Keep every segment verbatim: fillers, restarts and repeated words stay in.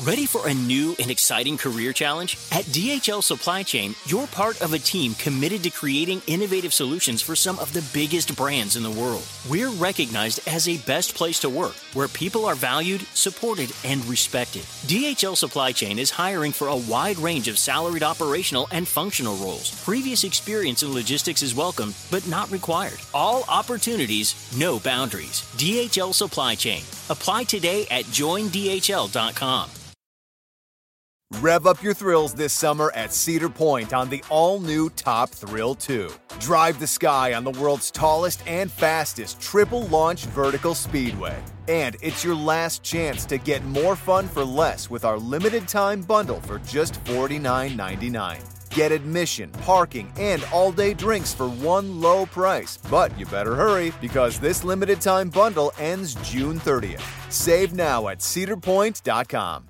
Ready for a new and exciting career challenge? At D H L Supply Chain, you're part of a team committed to creating innovative solutions for some of the biggest brands in the world. We're recognized as a best place to work, where people are valued, supported, and respected. D H L Supply Chain is hiring for a wide range of salaried operational and functional roles. Previous experience in logistics is welcome, but not required. All opportunities, no boundaries. D H L Supply Chain. Apply today at join D H L dot com. Rev up your thrills this summer at Cedar Point on the all-new Top Thrill two. Drive the sky on the world's tallest and fastest triple-launch vertical speedway. And it's your last chance to get more fun for less with our limited-time bundle for just forty-nine ninety-nine. Get admission, parking, and all-day drinks for one low price. But you better hurry, because this limited-time bundle ends June thirtieth. Save now at cedar point dot com.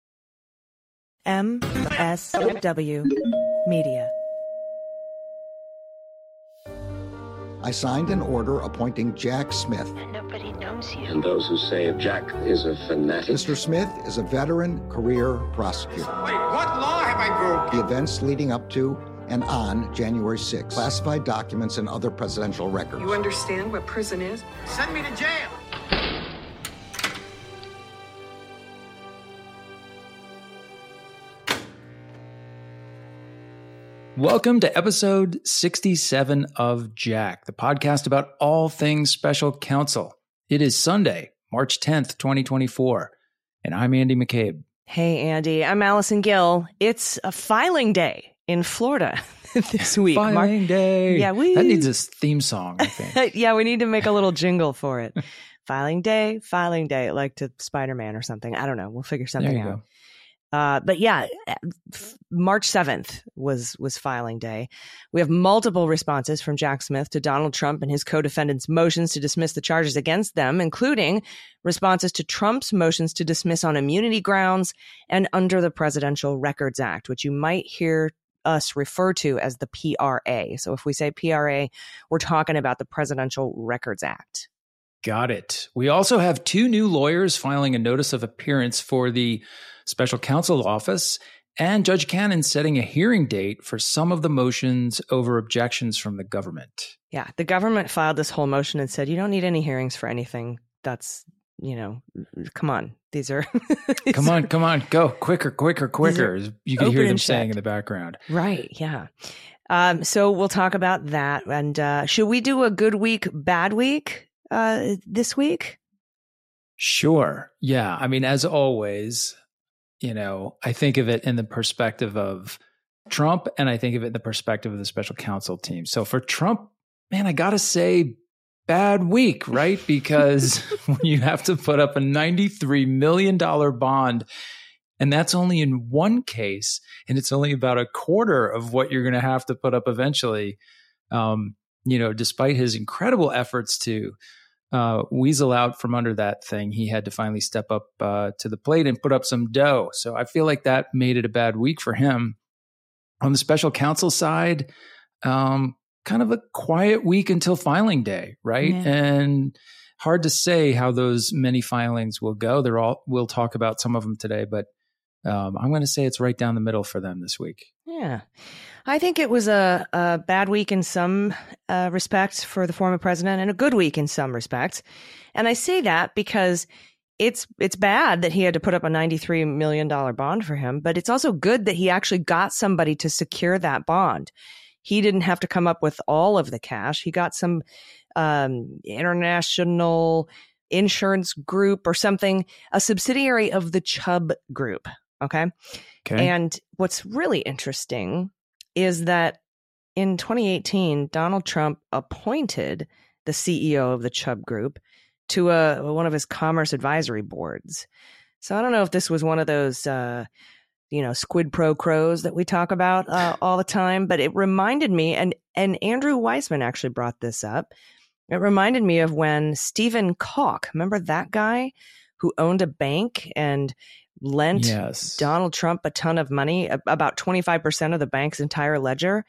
M S W Media. I signed an order appointing Jack Smith. And nobody knows you. And those who say Jack is a fanatic. Mister Smith is a veteran career prosecutor. Wait, what law have I broken? The events leading up to and on January sixth, classified documents and other presidential records. You understand what prison is? Send me to jail. Welcome to episode sixty-seven of Jack, the podcast about all things special counsel. It is Sunday, March tenth, twenty twenty-four, and I'm Andy McCabe. Hey, Andy. I'm Allison Gill. It's a filing day in Florida this week. Filing Mar- day. Yeah, we... That needs a theme song, I think. Yeah, we need to make a little jingle for it. Filing day, filing day, like to Spider-Man or something. I don't know. We'll figure something there you out. Go. Uh, but yeah, March seventh was was filing day. We have multiple responses from Jack Smith to Donald Trump and his co-defendants' motions to dismiss the charges against them, including responses to Trump's motions to dismiss on immunity grounds and under the Presidential Records Act, which you might hear us refer to as the P R A. So if we say P R A, we're talking about the Presidential Records Act. Got it. We also have two new lawyers filing a notice of appearance for the Special Counsel Office, and Judge Cannon setting a hearing date for some of the motions over objections from the government. Yeah, the government filed this whole motion and said, you don't need any hearings for anything. That's, you know, come on. These are... these come on, are, come on, go. Quicker, quicker, quicker. You can hear them saying in the background. Right, yeah. Um, so we'll talk about that. And uh, should we do a good week, bad week uh, this week? Sure. Yeah. I mean, as always... You know, I think of it in the perspective of Trump, and I think of it in the perspective of the special counsel team. So for Trump, man, I got to say bad week, right? Because when you have to put up a ninety-three million dollars bond, and that's only in one case, and it's only about a quarter of what you're going to have to put up eventually, um, you know, despite his incredible efforts to Uh, weasel out from under that thing, he had to finally step up uh, to the plate and put up some dough. So I feel like that made it a bad week for him. On the special counsel side, um, kind of a quiet week until filing day, right? Yeah. And hard to say how those many filings will go. They're all, we'll talk about some of them today, but um, I'm going to say it's right down the middle for them this week. Yeah. I think it was a, a bad week in some uh, respects for the former president and a good week in some respects. And I say that because it's it's bad that he had to put up a ninety-three million dollars bond for him, but it's also good that he actually got somebody to secure that bond. He didn't have to come up with all of the cash. He got some um, international insurance group or something, a subsidiary of the Chubb Group. Okay. Okay. And what's really interesting is that in twenty eighteen, Donald Trump appointed the C E O of the Chubb Group to a, one of his commerce advisory boards. So I don't know if this was one of those, uh, you know, squid pro quos that we talk about uh, all the time, but it reminded me, and, and Andrew Weissman actually brought this up. It reminded me of when Stephen Koch, remember that guy who owned a bank and lent yes. Donald Trump a ton of money, about twenty-five percent of the bank's entire ledger,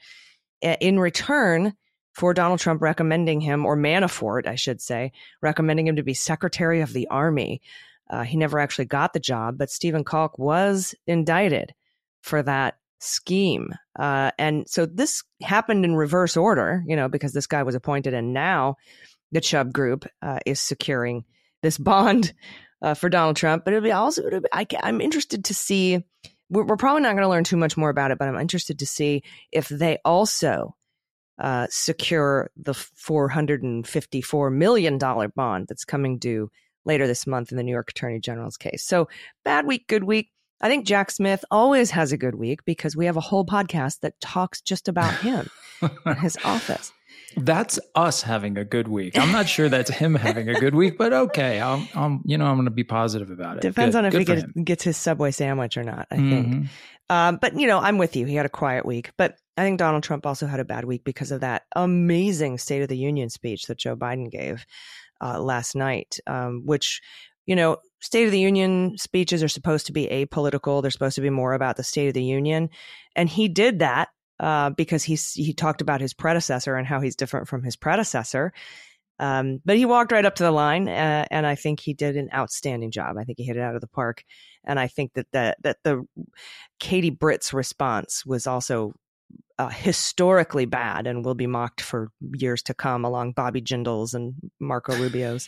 in return for Donald Trump recommending him, or Manafort, I should say, recommending him to be Secretary of the Army. Uh, he never actually got the job, but Stephen Kalk was indicted for that scheme. Uh, and so this happened in reverse order, you know, because this guy was appointed, and now the Chubb Group uh, is securing this bond uh, for Donald Trump. But it'll be also, it'll be, I, I'm interested to see, we're, we're probably not going to learn too much more about it, but I'm interested to see if they also uh, secure the four hundred fifty-four million dollars bond that's coming due later this month in the New York Attorney General's case. So bad week, good week. I think Jack Smith always has a good week because we have a whole podcast that talks just about him and his office. That's us having a good week. I'm not sure that's him having a good week, but okay. I'm, I'm you know, I'm going to be positive about it. Depends good, on if he get, gets his Subway sandwich or not, I mm-hmm. think. Um, but, you know, I'm with you. He had a quiet week. But I think Donald Trump also had a bad week because of that amazing State of the Union speech that Joe Biden gave uh, last night, um, which, you know, State of the Union speeches are supposed to be apolitical. They're supposed to be more about the State of the Union. And he did that uh, because he, he talked about his predecessor and how he's different from his predecessor. Um, but he walked right up to the line, uh, and I think he did an outstanding job. I think he hit it out of the park. And I think that the, that the Katie Britt's response was also uh, historically bad and will be mocked for years to come along Bobby Jindal's and Marco Rubio's.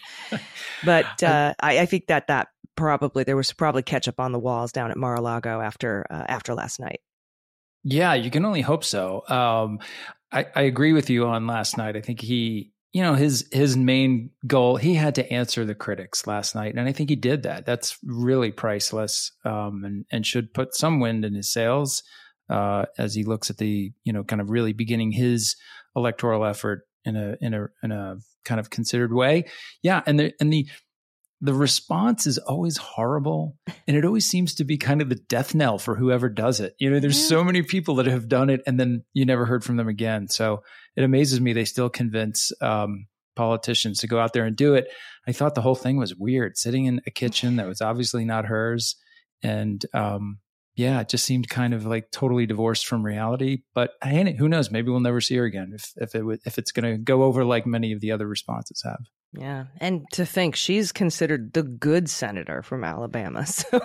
But uh, I, I think that that probably there was probably ketchup on the walls down at Mar-a-Lago after uh, after last night. Yeah, you can only hope so. Um, I, I agree with you on last night. I think he, you know, his his main goal, he had to answer the critics last night, and I think he did that. That's really priceless, um, and and should put some wind in his sails uh, as he looks at the, you know, kind of really beginning his electoral effort in a in a in a kind of considered way. Yeah, and the and the the response is always horrible, and it always seems to be kind of the death knell for whoever does it. You know, there's yeah. so many people that have done it, and then you never heard from them again. So it amazes me they still convince um, politicians to go out there and do it. I thought the whole thing was weird, sitting in a kitchen that was obviously not hers, and um, yeah, it just seemed kind of like totally divorced from reality. But hey, who knows? Maybe we'll never see her again if if it w- if it's going to go over like many of the other responses have. Yeah. And to think she's considered the good senator from Alabama. So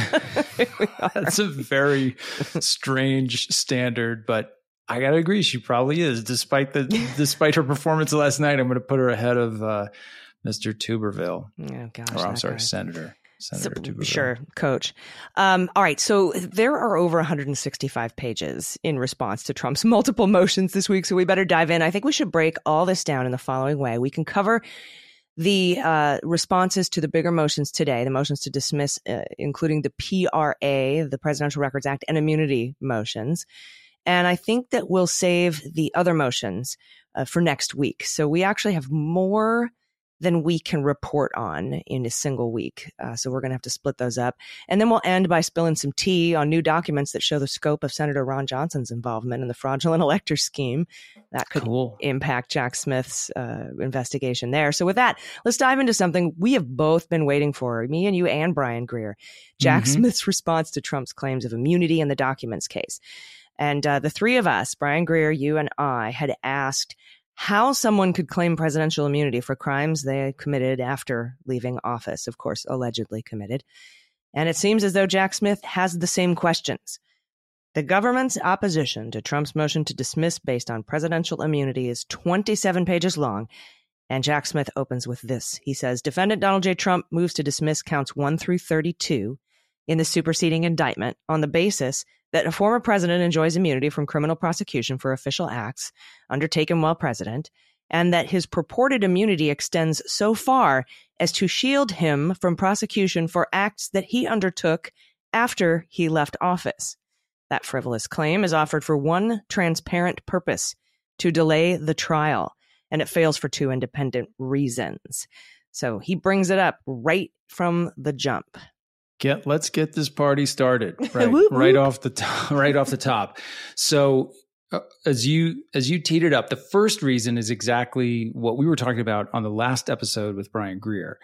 that's a very strange standard, but I got to agree. She probably is. Despite the, despite her performance last night, I'm going to put her ahead of uh, Mister Tuberville. Oh, gosh. Or I'm sorry, guy. Senator. Senator so, Tuberville. Sure, Coach. Um, all right. So there are over one hundred sixty-five pages in response to Trump's multiple motions this week. So we better dive in. I think we should break all this down in the following way. We can cover the uh, responses to the bigger motions today, the motions to dismiss, uh, including the P R A, the Presidential Records Act, and immunity motions. And I think that we'll save the other motions uh, for next week. So we actually have more than we can report on in a single week. Uh, so we're going to have to split those up. And then we'll end by spilling some tea on new documents that show the scope of Senator Ron Johnson's involvement in the fraudulent elector scheme. That could cool. impact Jack Smith's uh, investigation there. So with that, let's dive into something we have both been waiting for, me and you and Brian Greer, Jack mm-hmm. Smith's response to Trump's claims of immunity in the documents case. And uh, the three of us, Brian Greer, you and I, had asked how someone could claim presidential immunity for crimes they committed after leaving office, of course, allegedly committed. And it seems as though Jack Smith has the same questions. The government's opposition to Trump's motion to dismiss based on presidential immunity is twenty-seven pages long, and Jack Smith opens with this. He says, Defendant Donald J. Trump moves to dismiss counts one through thirty-two in the superseding indictment on the basis that a former president enjoys immunity from criminal prosecution for official acts undertaken while president, and that his purported immunity extends so far as to shield him from prosecution for acts that he undertook after he left office. That frivolous claim is offered for one transparent purpose, to delay the trial, and it fails for two independent reasons. So he brings it up right from the jump. Get let's get this party started right whoop, right whoop. off the top, right off the top. So uh, as you as you teed it up, the first reason is exactly what we were talking about on the last episode with Brian Greer.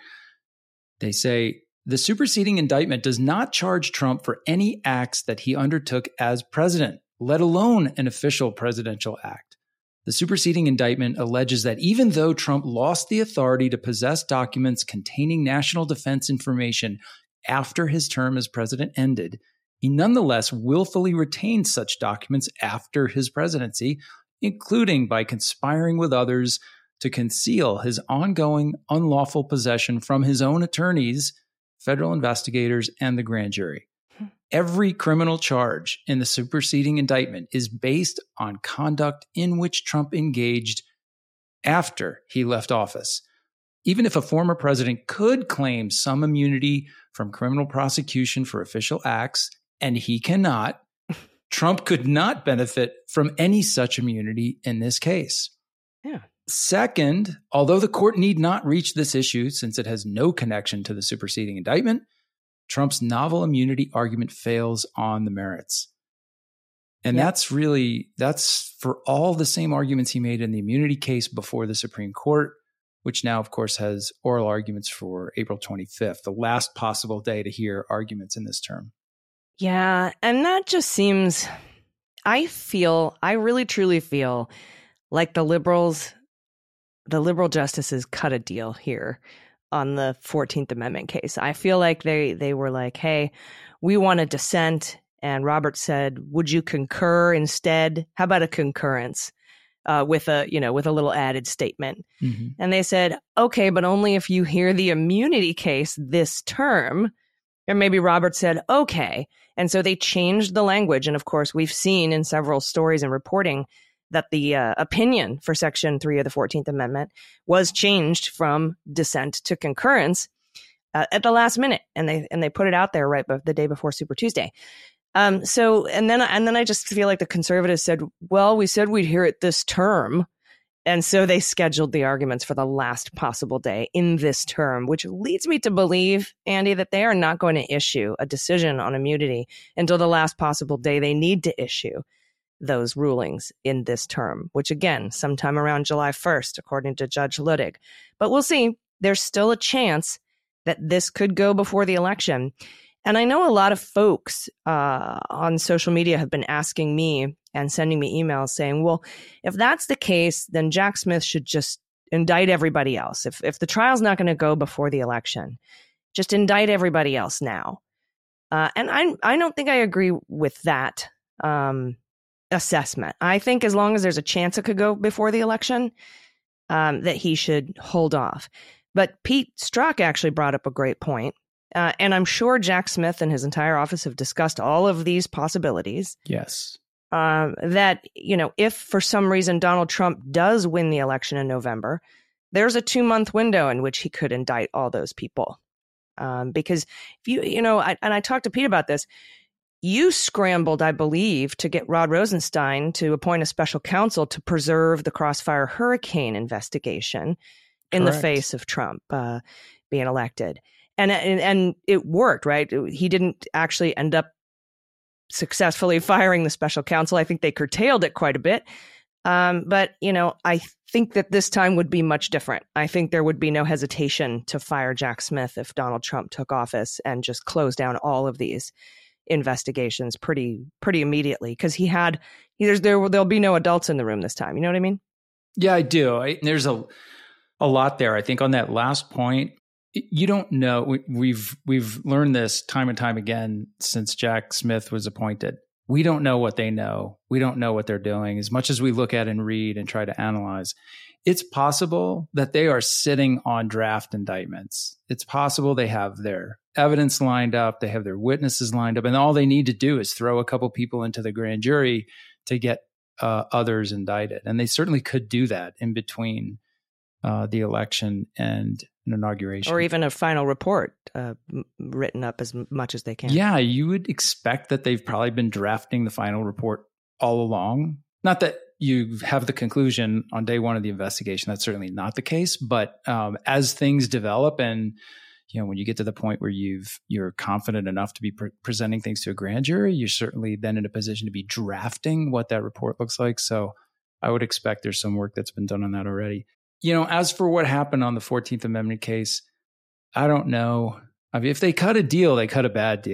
They say the superseding indictment does not charge Trump for any acts that he undertook as president, let alone an official presidential act. The superseding indictment alleges that even though Trump lost the authority to possess documents containing national defense information after his term as president ended, he nonetheless willfully retained such documents after his presidency, including by conspiring with others to conceal his ongoing unlawful possession from his own attorneys, federal investigators, and the grand jury. Every criminal charge in the superseding indictment is based on conduct in which Trump engaged after he left office. Even if a former president could claim some immunity from criminal prosecution for official acts, and he cannot, Trump could not benefit from any such immunity in this case. Yeah. Second, although the court need not reach this issue since it has no connection to the superseding indictment, Trump's novel immunity argument fails on the merits. And yep. that's really, that's for all the same arguments he made in the immunity case before the Supreme Court, which now, of course, has oral arguments for April twenty-fifth, the last possible day to hear arguments in this term. Yeah, and that just seems, I feel, I really truly feel like the liberals, the liberal justices cut a deal here on the fourteenth Amendment case. I feel like they they were like, hey, we want a dissent. And Robert said, would you concur instead? How about a concurrence uh, with a, you know, with a little added statement? Mm-hmm. And they said, okay, but only if you hear the immunity case this term. And maybe Robert said, okay. And so they changed the language. And of course, we've seen in several stories and reporting that the uh, opinion for Section three of the fourteenth Amendment was changed from dissent to concurrence uh, at the last minute. And they and they put it out there right be- the day before Super Tuesday. Um, so and then and then I just feel like the conservatives said, well, we said we'd hear it this term. And so they scheduled the arguments for the last possible day in this term, which leads me to believe, Andy, that they are not going to issue a decision on immunity until the last possible day they need to issue those rulings in this term, which again, sometime around July first, according to Judge Luttig. But we'll see. There's still a chance that this could go before the election. And I know a lot of folks uh, on social media have been asking me and sending me emails saying, well, if that's the case, then Jack Smith should just indict everybody else. If if the trial's not going to go before the election, just indict everybody else now. Uh, and I I don't think I agree with that um, assessment. I think as long as there's a chance it could go before the election, um, that he should hold off. But Pete Strzok actually brought up a great point. Uh, and I'm sure Jack Smith and his entire office have discussed all of these possibilities. Yes. Um, that, you know, if for some reason Donald Trump does win the election in November, there's a two month window in which he could indict all those people. Um, because if you, you know, I, and I talked to Pete about this, you scrambled, I believe, to get Rod Rosenstein to appoint a special counsel to preserve the Crossfire Hurricane investigation in Correct. The face of Trump uh, being elected. And, and and it worked, right? He didn't actually end up successfully firing the special counsel. I think they curtailed it quite a bit. Um, but, you know, I think that this time would be much different. I think there would be no hesitation to fire Jack Smith if Donald Trump took office and just close down all of these investigations pretty pretty immediately, because he had there's there there'll be no adults in the room this time. You know what I mean? Yeah, I do. I, there's a a lot there. I think on that last point, you don't know. We, we've we've learned this time and time again since Jack Smith was appointed. We don't know what they know. We don't know what they're doing. As much as we look at and read and try to analyze, it's possible that they are sitting on draft indictments. It's possible they have their evidence lined up, they have their witnesses lined up, and all they need to do is throw a couple people into the grand jury to get uh, others indicted. And they certainly could do that in between uh, the election and an inauguration. Or even a final report uh, m- written up as much as they can. Yeah, you would expect that they've probably been drafting the final report all along. Not that you have the conclusion on day one of the investigation. That's certainly not the case. But um, as things develop and, you know, when you get to the point where you've, you're confident enough to be pre- presenting things to a grand jury, you're certainly then in a position to be drafting what that report looks like. So I would expect there's some work that's been done on that already. You know, as for what happened on the fourteenth Amendment case, I don't know. I mean, if they cut a deal, they cut a bad deal.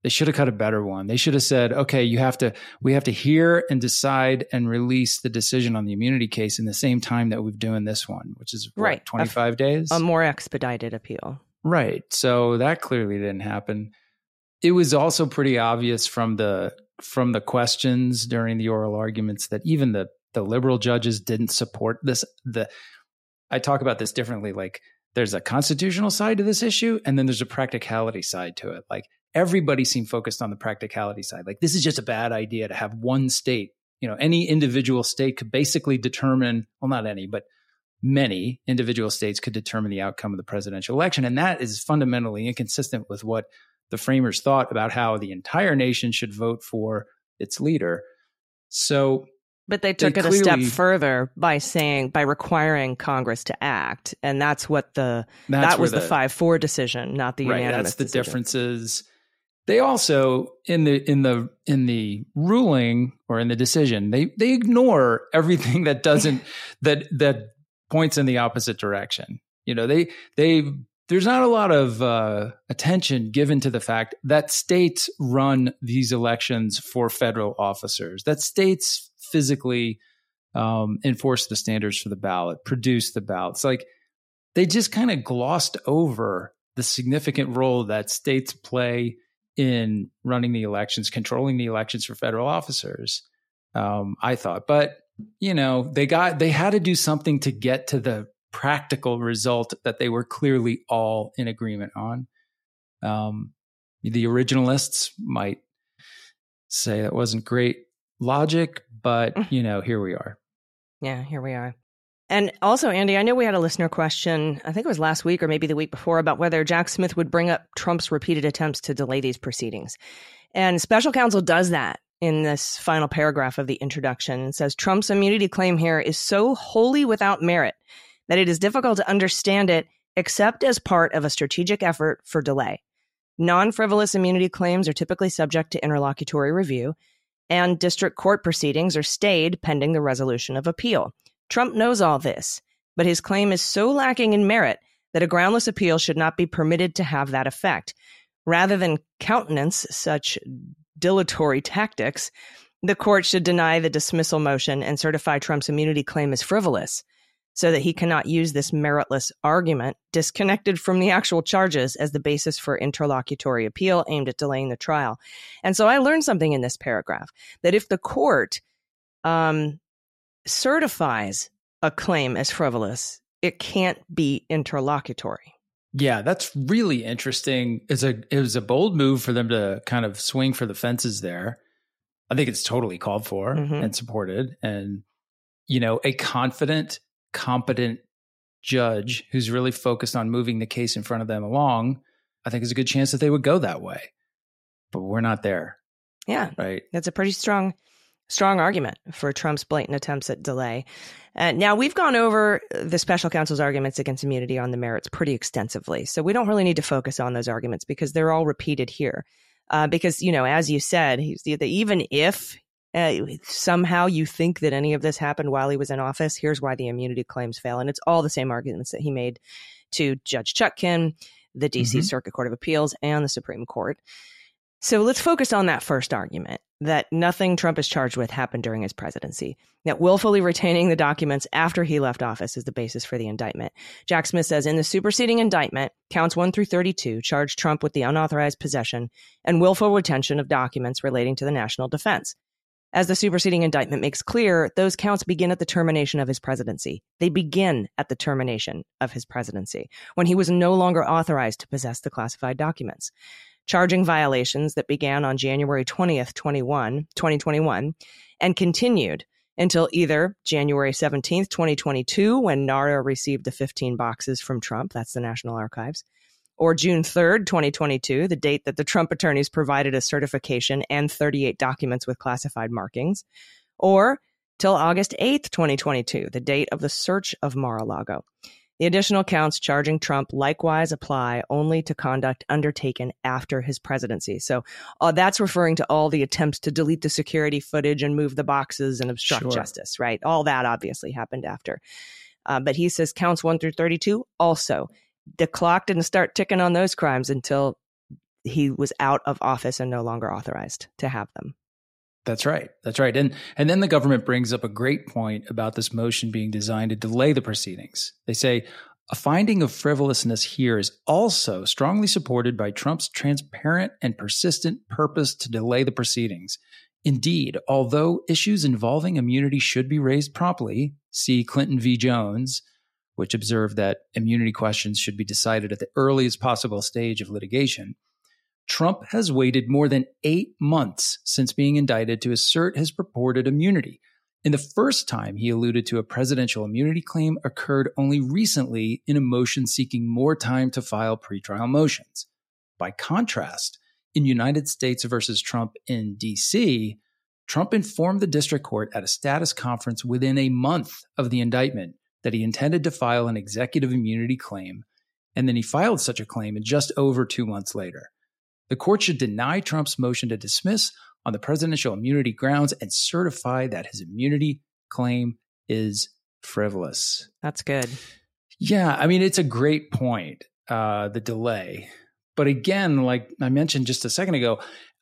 They should have cut a better one. They should have said, okay, you have to, we have to hear and decide and release the decision on the immunity case in the same time that we've doing this one, which is what, right. twenty-five a, days? A more expedited appeal. Right. So that clearly didn't happen. It was also pretty obvious from the from the questions during the oral arguments that even the the liberal judges didn't support this. The I talk about this differently. Like there's a constitutional side to this issue, and then there's a practicality side to it. Like everybody seemed focused on the practicality side. Like this is just a bad idea to have one state. You know, any individual state could basically determine, well, not any, but many individual states could determine the outcome of the presidential election. And that is fundamentally inconsistent with what the framers thought about how the entire nation should vote for its leader. So, but they took they it clearly, a step further by saying, by requiring Congress to act. And that's what the, that was the five four decision, not the right, unanimous that's the decision. differences. They also, in the, in the, in the ruling or in the decision, they, they ignore everything that doesn't, that, that points in the opposite direction. You know, they, they, there's not a lot of uh, attention given to the fact that states run these elections for federal officers, that states physically um, enforce the standards for the ballot, produce the ballots. Like they just kind of glossed over the significant role that states play in running the elections, controlling the elections for federal officers, um, I thought. But, you know, they got they had to do something to get to the practical result that they were clearly all in agreement on. Um, the originalists might say that wasn't great logic, but, you know, here we are. Yeah, here we are. And also, Andy, I know we had a listener question, I think it was last week or maybe the week before, about whether Jack Smith would bring up Trump's repeated attempts to delay these proceedings. And special counsel does that in this final paragraph of the introduction. It says, Trump's immunity claim here is so wholly without merit that it is difficult to understand it except as part of a strategic effort for delay. Non-frivolous immunity claims are typically subject to interlocutory review, and district court proceedings are stayed pending the resolution of appeal. Trump knows all this, but his claim is so lacking in merit that a groundless appeal should not be permitted to have that effect. Rather than countenance such dilatory tactics, the court should deny the dismissal motion and certify Trump's immunity claim as frivolous, so that he cannot use this meritless argument disconnected from the actual charges as the basis for interlocutory appeal aimed at delaying the trial. And so I learned something in this paragraph, that if the court um, certifies a claim as frivolous, it can't be interlocutory. Yeah, that's really interesting. It's a, it was a bold move for them to kind of swing for the fences there. I think it's totally called for mm-hmm. and supported. And, you know, a confident, competent judge who's really focused on moving the case in front of them along, I think there's a good chance that they would go that way. But we're not there. Yeah. Right. That's a pretty strong, strong argument for Trump's blatant attempts at delay. Uh, now, we've gone over the special counsel's arguments against immunity on the merits pretty extensively. So we don't really need to focus on those arguments because they're all repeated here. Uh, because, you know, as you said, he's, even if Uh, somehow you think that any of this happened while he was in office, here's why the immunity claims fail. And it's all the same arguments that he made to Judge Chutkan, the D C mm-hmm. Circuit Court of Appeals, and the Supreme Court. So let's focus on that first argument, that nothing Trump is charged with happened during his presidency, that willfully retaining the documents after he left office is the basis for the indictment. Jack Smith says in the superseding indictment, counts one through thirty-two charge Trump with the unauthorized possession and willful retention of documents relating to the national defense. As the superseding indictment makes clear, those counts begin at the termination of his presidency. They begin at the termination of his presidency, when he was no longer authorized to possess the classified documents. Charging violations that began on January twentieth, twenty twenty-one, and continued until either January seventeenth, twenty twenty-two, when NARA received the fifteen boxes from Trump, that's the National Archives, or June third, twenty twenty-two, the date that the Trump attorneys provided a certification and thirty-eight documents with classified markings, or till August eighth, twenty twenty-two, the date of the search of Mar-a-Lago. The additional counts charging Trump likewise apply only to conduct undertaken after his presidency. So uh, that's referring to all the attempts to delete the security footage and move the boxes and obstruct Sure. justice, right? All that obviously happened after. Uh, but he says counts one through thirty-two also. The clock didn't start ticking on those crimes until he was out of office and no longer authorized to have them. That's right. That's right. And and then the government brings up a great point about this motion being designed to delay the proceedings. They say a finding of frivolousness here is also strongly supported by Trump's transparent and persistent purpose to delay the proceedings. Indeed, although issues involving immunity should be raised promptly, see Clinton v. Jones, which observed that immunity questions should be decided at the earliest possible stage of litigation, Trump has waited more than eight months since being indicted to assert his purported immunity. And the first time he alluded to a presidential immunity claim occurred only recently in a motion seeking more time to file pretrial motions. By contrast, in United States versus Trump in D C, Trump informed the district court at a status conference within a month of the indictment that he intended to file an executive immunity claim, and then he filed such a claim just over two months later. The court should deny Trump's motion to dismiss on the presidential immunity grounds and certify that his immunity claim is frivolous. That's good. Yeah, I mean, it's a great point, uh, the delay. But again, like I mentioned just a second ago,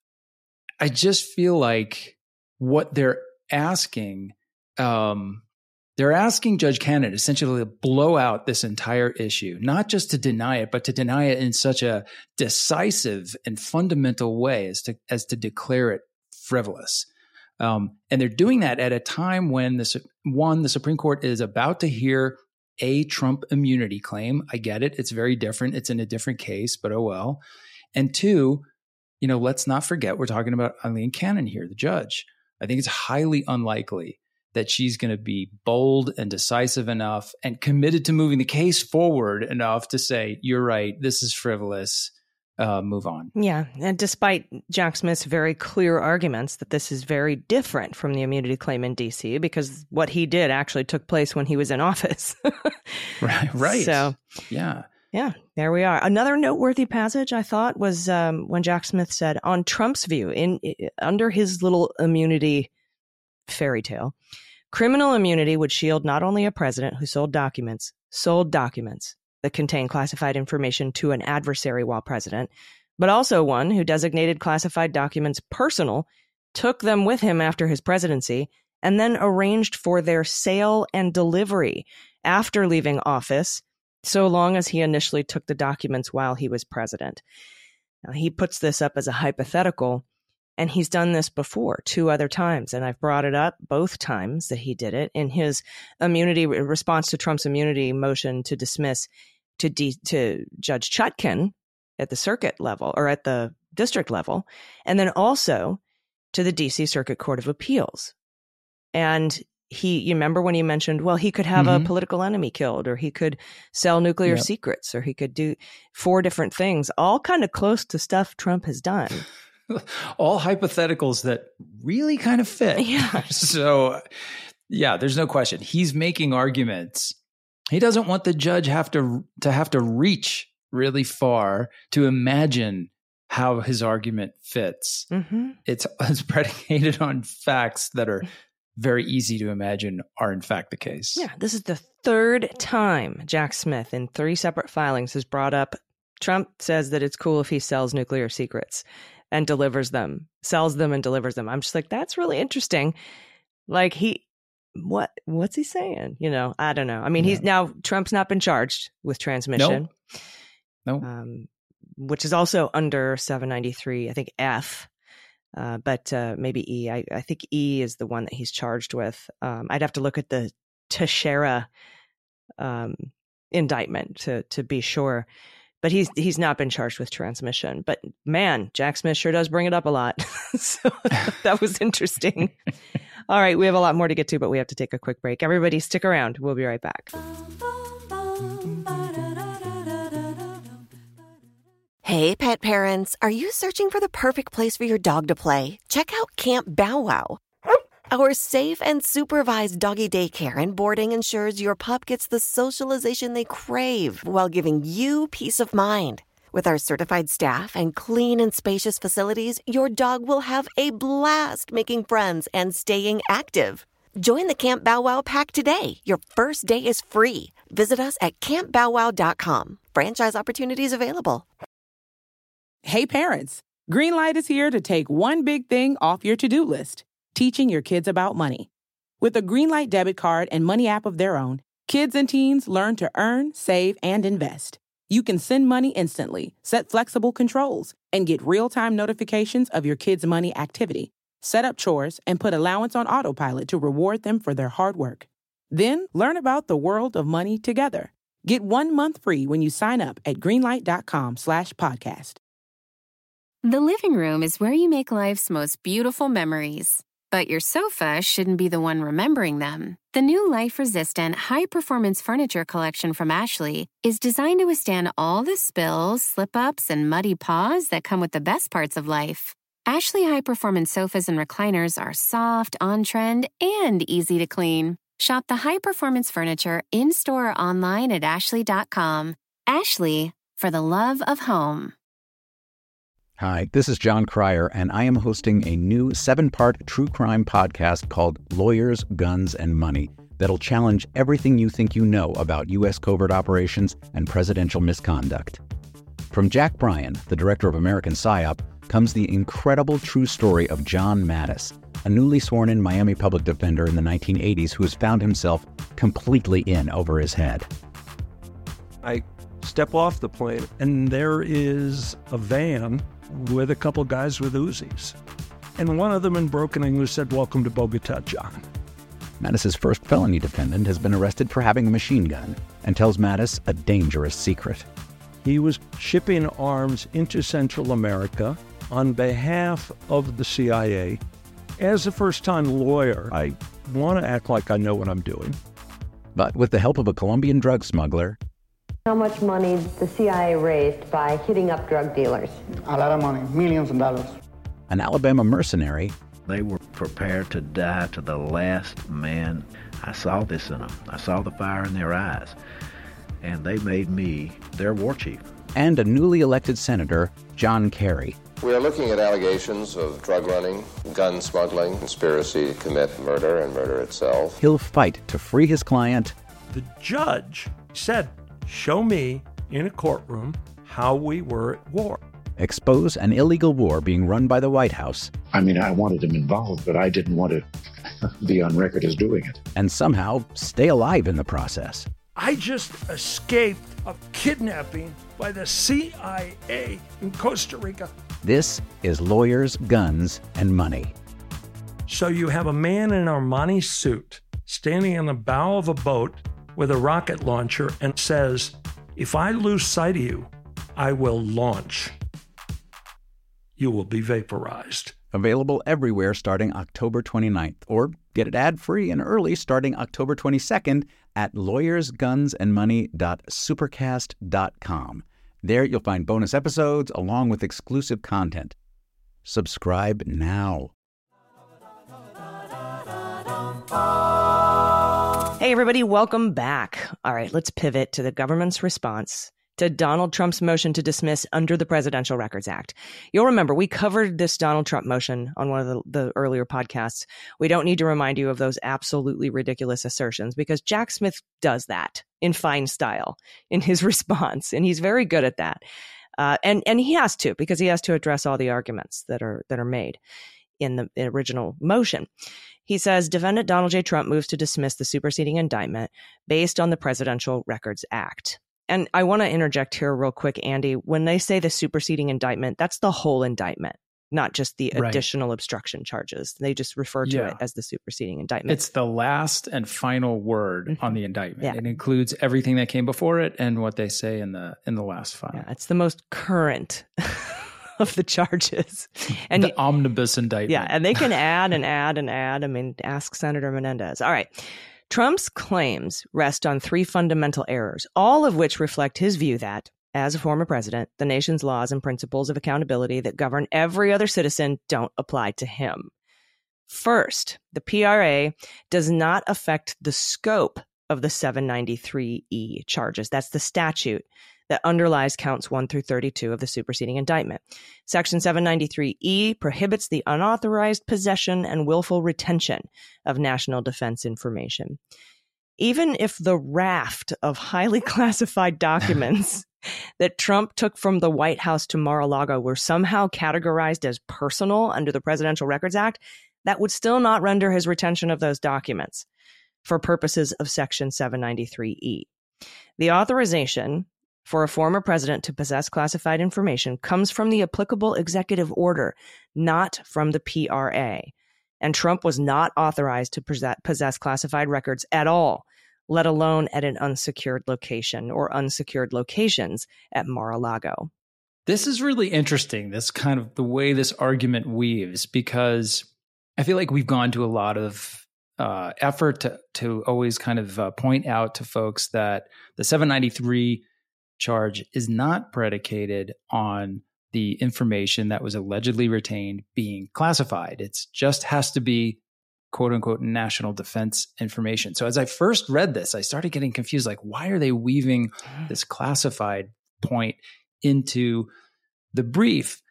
I just feel like what they're asking, um, they're asking Judge Cannon essentially to blow out this entire issue, not just to deny it, but to deny it in such a decisive and fundamental way as to as to declare it frivolous. Um, and they're doing that at a time when, this, one, the Supreme Court is about to hear a Trump immunity claim. I get it. It's very different. It's in a different case, but oh well. And two, you know, let's not forget we're talking about Aileen Cannon here, the judge. I think it's highly unlikely that she's going to be bold and decisive enough and committed to moving the case forward enough to say, you're right, this is frivolous, uh, move on. Yeah. And despite Jack Smith's very clear arguments that this is very different from the immunity claim in D C, because what he did actually took place when he was in office. Right. Right. So, yeah. Yeah, there we are. Another noteworthy passage I thought was um, when Jack Smith said, on Trump's view, in under his little immunity fairy tale, criminal immunity would shield not only a president who sold documents, sold documents that contain classified information to an adversary while president, but also one who designated classified documents personal, took them with him after his presidency, and then arranged for their sale and delivery after leaving office, so long as he initially took the documents while he was president. Now, he puts this up as a hypothetical, and he's done this before two other times. And I've brought it up both times that he did it in his immunity response to Trump's immunity motion to dismiss to D, to Judge Chutkan at the circuit level or at the district level, and then also to the D C Circuit Court of Appeals. And he, you remember when he mentioned, well, he could have mm-hmm. a political enemy killed, or he could sell nuclear yep. secrets, or he could do four different things, all kind of close to stuff Trump has done. All hypotheticals that really kind of fit. Yeah. So, yeah, there's no question. He's making arguments. He doesn't want the judge have to to have to reach really far to imagine how his argument fits. Mm-hmm. It's, it's predicated on facts that are very easy to imagine are in fact the case. Yeah, this is the third time Jack Smith in three separate filings has brought up Trump says that it's cool if he sells nuclear secrets and delivers them, sells them and delivers them. I'm just like, that's really interesting. Like he, what, what's he saying? You know, I don't know. I mean, yeah. he's now, Trump's not been charged with transmission. No. Nope. Um, which is also under seven ninety-three, I think F. Uh, but uh, maybe E. I, I think E is the one that he's charged with. Um, I'd have to look at the Teixeira um, indictment to to be sure. But he's he's not been charged with transmission. But man, Jack Smith sure does bring it up a lot. So that was interesting. All right, we have a lot more to get to, but we have to take a quick break. Everybody stick around. We'll be right back. Hey, pet parents, are you searching for the perfect place for your dog to play? Check out Camp Bow Wow. Our safe and supervised doggy daycare and boarding ensures your pup gets the socialization they crave while giving you peace of mind. With our certified staff and clean and spacious facilities, your dog will have a blast making friends and staying active. Join the Camp Bow Wow pack today. Your first day is free. Visit us at camp bow wow dot com. Franchise opportunities available. Hey parents, Greenlight is here to take one big thing off your to-do list, teaching your kids about money. With a Greenlight debit card and money app of their own, kids and teens learn to earn, save, and invest. You can send money instantly, set flexible controls, and get real-time notifications of your kids' money activity. Set up chores and put allowance on autopilot to reward them for their hard work. Then learn about the world of money together. Get one month free when you sign up at greenlight.com slash podcast. The living room is where you make life's most beautiful memories. But your sofa shouldn't be the one remembering them. The new life-resistant, high-performance furniture collection from Ashley is designed to withstand all the spills, slip-ups, and muddy paws that come with the best parts of life. Ashley high-performance sofas and recliners are soft, on-trend, and easy to clean. Shop the high-performance furniture in-store or online at ashley dot com. Ashley, for the love of home. Hi, this is John Cryer, and I am hosting a new seven-part true crime podcast called Lawyers, Guns, and Money that'll challenge everything you think you know about U S covert operations and presidential misconduct. From Jack Bryan, the director of American PSYOP, comes the incredible true story of John Mattis, a newly sworn-in Miami public defender in the nineteen eighties who has found himself completely in over his head. I step off the plane, and there is a van with a couple guys with Uzis. And one of them in broken English said, "Welcome to Bogota, John." Mattis's first felony defendant has been arrested for having a machine gun and tells Mattis a dangerous secret. He was shipping arms into Central America on behalf of the C I A. As a first-time lawyer, I want to act like I know what I'm doing. But with the help of a Colombian drug smuggler, how much money the C I A raised by hitting up drug dealers? A lot of money, millions of dollars. An Alabama mercenary, they were prepared to die to the last man. I saw this in them. I saw the fire in their eyes. And they made me their war chief. And a newly elected senator, John Kerry. We are looking at allegations of drug running, gun smuggling, conspiracy to commit murder and murder itself. He'll fight to free his client. The judge said, "Show me in a courtroom how we were at war." Expose an illegal war being run by the White House. I mean, I wanted him involved, but I didn't want to be on record as doing it. And somehow stay alive in the process. I just escaped a kidnapping by the C I A in Costa Rica. This is Lawyers, Guns, and Money. So you have a man in an Armani suit standing in the bow of a boat with a rocket launcher and says, "If I lose sight of you, I will launch. You will be vaporized." Available everywhere starting October twenty-ninth, or get it ad-free and early starting October twenty-second at lawyers guns and money dot supercast dot com. There you'll find bonus episodes along with exclusive content. Subscribe now. Hey, everybody, welcome back. All right, let's pivot to the government's response to Donald Trump's motion to dismiss under the Presidential Records Act. You'll remember we covered this Donald Trump motion on one of the, the earlier podcasts. We don't need to remind you of those absolutely ridiculous assertions because Jack Smith does that in fine style in his response, and he's very good at that. Uh, and and he has to because he has to address all the arguments that are that are made in the original motion. He says, defendant Donald J. Trump moves to dismiss the superseding indictment based on the Presidential Records Act. And I want to interject here real quick, Andy. When they say the superseding indictment, that's the whole indictment, not just the Right. additional obstruction charges. They just refer to Yeah. it as the superseding indictment. It's the last and final word Mhm. on the indictment. Yeah. It includes everything that came before it and what they say in the in the last file. Yeah, it's the most current of the charges. And the omnibus indictment. yeah, and they can add and add and add. I mean, ask Senator Menendez. All right. Trump's claims rest on three fundamental errors, all of which reflect his view that, as a former president, the nation's laws and principles of accountability that govern every other citizen don't apply to him. First, the P R A does not affect the scope of the seven ninety-three E charges. That's the statute that underlies counts one through thirty-two of the superseding indictment. Section seven ninety-three E prohibits the unauthorized possession and willful retention of national defense information. Even if the raft of highly classified documents that Trump took from the White House to Mar-a-Lago were somehow categorized as personal under the Presidential Records Act, that would still not render his retention of those documents for purposes of Section seven ninety-three E. The authorization for a former president to possess classified information comes from the applicable executive order, not from the P R A. And Trump was not authorized to possess classified records at all, let alone at an unsecured location or unsecured locations at Mar-a-Lago. This is really interesting, this kind of the way this argument weaves, because I feel like we've gone to a lot of uh, effort to, to always kind of uh, point out to folks that the seven ninety-three charge is not predicated on the information that was allegedly retained being classified. It just has to be quote unquote national defense information. So as I first read this, I started getting confused. Like, why are they weaving this classified point into the brief?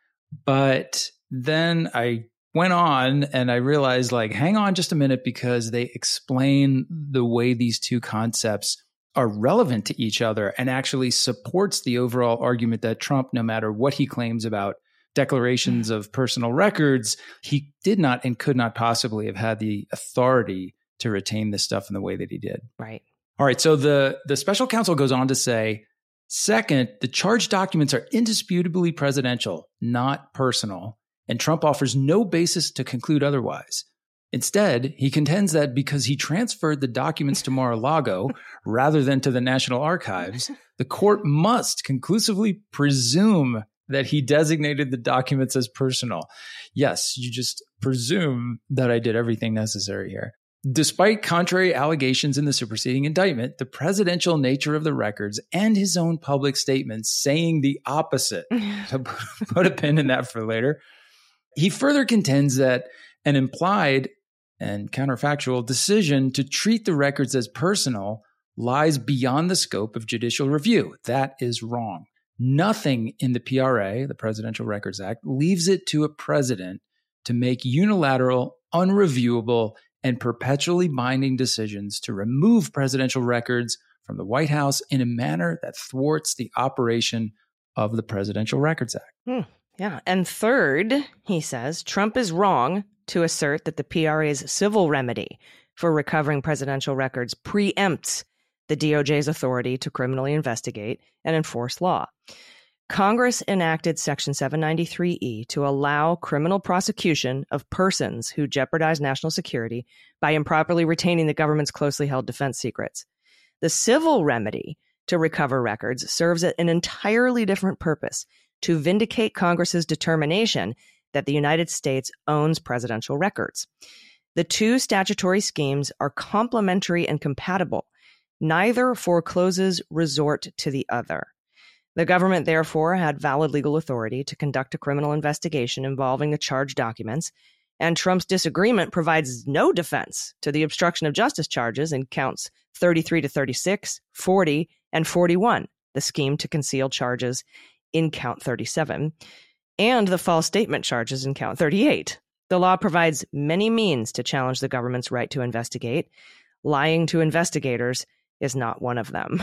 But then I went on and I realized, like, hang on just a minute, because they explain the way these two concepts are relevant to each other and actually supports the overall argument that Trump, no matter what he claims about declarations of personal records, he did not and could not possibly have had the authority to retain this stuff in the way that he did. Right. All right. So the, the special counsel goes on to say, second, the charged documents are indisputably presidential, not personal, and Trump offers no basis to conclude otherwise. Instead, he contends that because he transferred the documents to Mar-a-Lago rather than to the National Archives, the court must conclusively presume that he designated the documents as personal. Yes, you just presume that I did everything necessary here. Despite contrary allegations in the superseding indictment, the presidential nature of the records and his own public statements saying the opposite. So put a pin in that for later. He further contends that an implied and counterfactual decision to treat the records as personal lies beyond the scope of judicial review. That is wrong. Nothing in the P R A, the Presidential Records Act, leaves it to a president to make unilateral, unreviewable, and perpetually binding decisions to remove presidential records from the White House in a manner that thwarts the operation of the Presidential Records Act. Hmm. Yeah. And third, he says, Trump is wrong to assert that the P R A's civil remedy for recovering presidential records preempts the D O J's authority to criminally investigate and enforce law. Congress enacted Section seven ninety-three E to allow criminal prosecution of persons who jeopardize national security by improperly retaining the government's closely held defense secrets. The civil remedy to recover records serves an entirely different purpose: to vindicate Congress's determination that the United States owns presidential records. The two statutory schemes are complementary and compatible. Neither forecloses resort to the other. The government, therefore, had valid legal authority to conduct a criminal investigation involving the charged documents, and Trump's disagreement provides no defense to the obstruction of justice charges in counts thirty-three to thirty-six, forty, and forty-one, the scheme to conceal charges in count thirty-seven, and the false statement charges in count thirty-eight. The law provides many means to challenge the government's right to investigate. Lying to investigators is not one of them.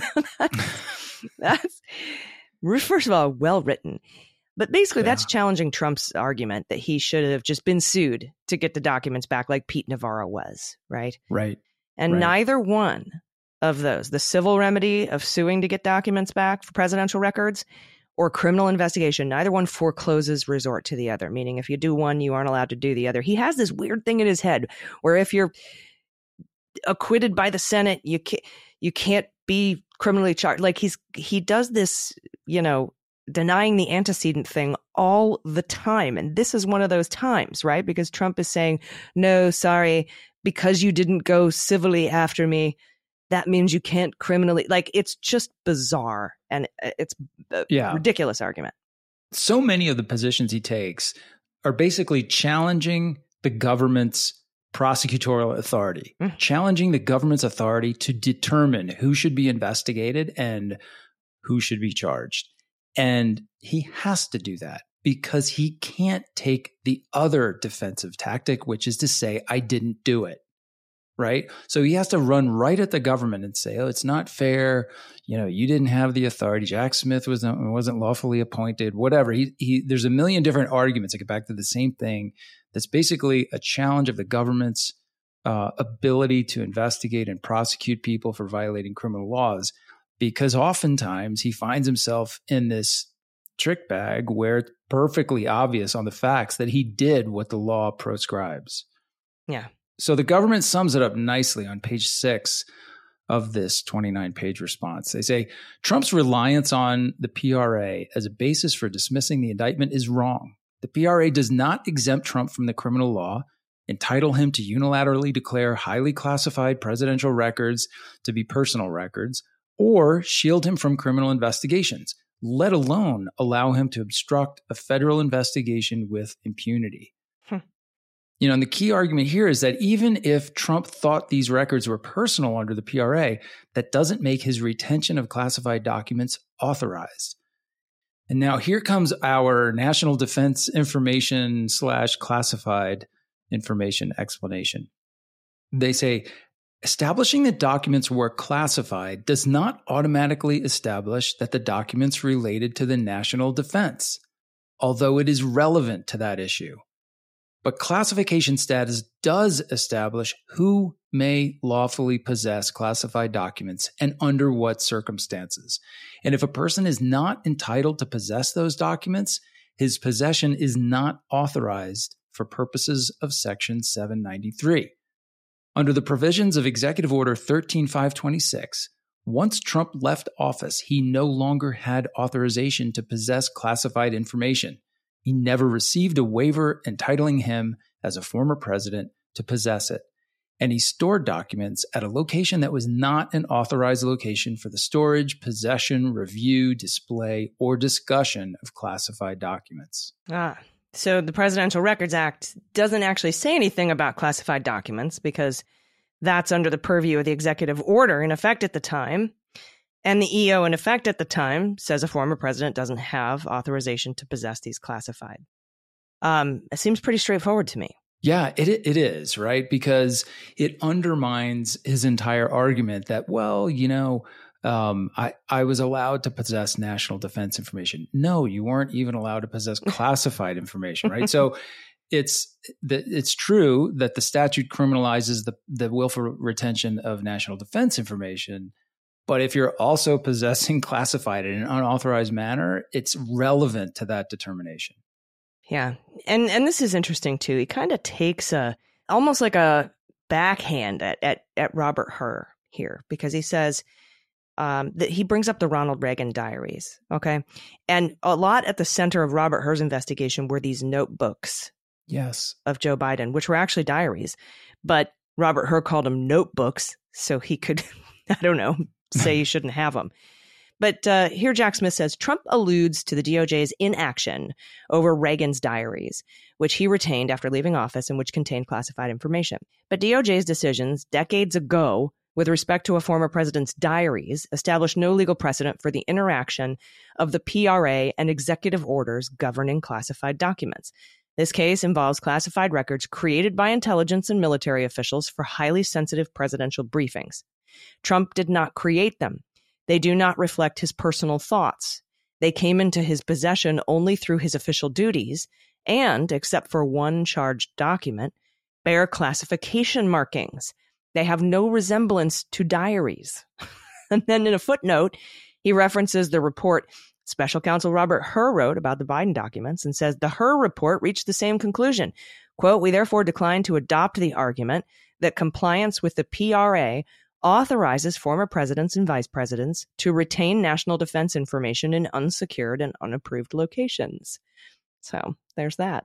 that's, that's, first of all, well written. But basically, yeah. that's challenging Trump's argument that he should have just been sued to get the documents back like Pete Navarro was, right? Right. And right. neither one of those, the civil remedy of suing to get documents back for presidential records or criminal investigation, neither one forecloses resort to the other, meaning if you do one, you aren't allowed to do the other. He has this weird thing in his head where if you're acquitted by the Senate, you can't, you can't be criminally charged. Like he's he does this, you know, denying the antecedent thing all the time. And this is one of those times, right? Because Trump is saying, no, sorry, because you didn't go civilly after me, that means you can't criminally, like, it's just bizarre. And it's a yeah. ridiculous argument. So many of the positions he takes are basically challenging the government's prosecutorial authority, mm. challenging the government's authority to determine who should be investigated and who should be charged. And he has to do that because he can't take the other defensive tactic, which is to say, I didn't do it. right? So he has to run right at the government and say, oh, it's not fair. You know, you didn't have the authority. Jack Smith wasn't, wasn't lawfully appointed, whatever. He, he, there's a million different arguments that get back to the same thing. That's basically a challenge of the government's uh, ability to investigate and prosecute people for violating criminal laws, because oftentimes he finds himself in this trick bag where it's perfectly obvious on the facts that he did what the law proscribes. Yeah. So the government sums it up nicely on page six of this twenty-nine page response. They say, Trump's reliance on the P R A as a basis for dismissing the indictment is wrong. The P R A does not exempt Trump from the criminal law, entitle him to unilaterally declare highly classified presidential records to be personal records, or shield him from criminal investigations, let alone allow him to obstruct a federal investigation with impunity. Hmm. You know, and the key argument here is that even if Trump thought these records were personal under the P R A, that doesn't make his retention of classified documents authorized. And now here comes our national defense information slash classified information explanation. They say, establishing that documents were classified does not automatically establish that the documents related to the national defense, although it is relevant to that issue. But classification status does establish who may lawfully possess classified documents and under what circumstances. And if a person is not entitled to possess those documents, his possession is not authorized for purposes of Section seven ninety-three. Under the provisions of Executive Order thirteen five twenty-six, once Trump left office, he no longer had authorization to possess classified information. He never received a waiver entitling him as a former president to possess it. And he stored documents at a location that was not an authorized location for the storage, possession, review, display, or discussion of classified documents. Ah, so the Presidential Records Act doesn't actually say anything about classified documents because that's under the purview of the executive order in effect at the time. And the E O in effect at the time says a former president doesn't have authorization to possess these classified. Um, it seems pretty straightforward to me. Yeah, it it is, right? Because it undermines his entire argument that, well, you know, um, I, I was allowed to possess national defense information. No, you weren't even allowed to possess classified information, right? So it's the, it's true that the statute criminalizes the, the willful retention of national defense information. But if you're also possessing classified in an unauthorized manner, it's relevant to that determination. Yeah. And and this is interesting, too. He kind of takes a almost like a backhand at, at, at Robert Hur here, because he says um, that he brings up the Ronald Reagan diaries. OK, and a lot at the center of Robert Hur's investigation were these notebooks. Yes. Of Joe Biden, which were actually diaries. But Robert Hur called them notebooks so he could, I don't know, say you shouldn't have them. But uh, here Jack Smith says Trump alludes to the D O J's inaction over Reagan's diaries, which he retained after leaving office and which contained classified information. But D O J's decisions decades ago with respect to a former president's diaries established no legal precedent for the interaction of the P R A and executive orders governing classified documents. This case involves classified records created by intelligence and military officials for highly sensitive presidential briefings. Trump did not create them. They do not reflect his personal thoughts. They came into his possession only through his official duties and, except for one charged document, bear classification markings. They have no resemblance to diaries. And then in a footnote, he references the report Special Counsel Robert Hur wrote about the Biden documents and says the Hur report reached the same conclusion. Quote, we therefore decline to adopt the argument that compliance with the P R A authorizes former presidents and vice presidents to retain national defense information in unsecured and unapproved locations. So there's that.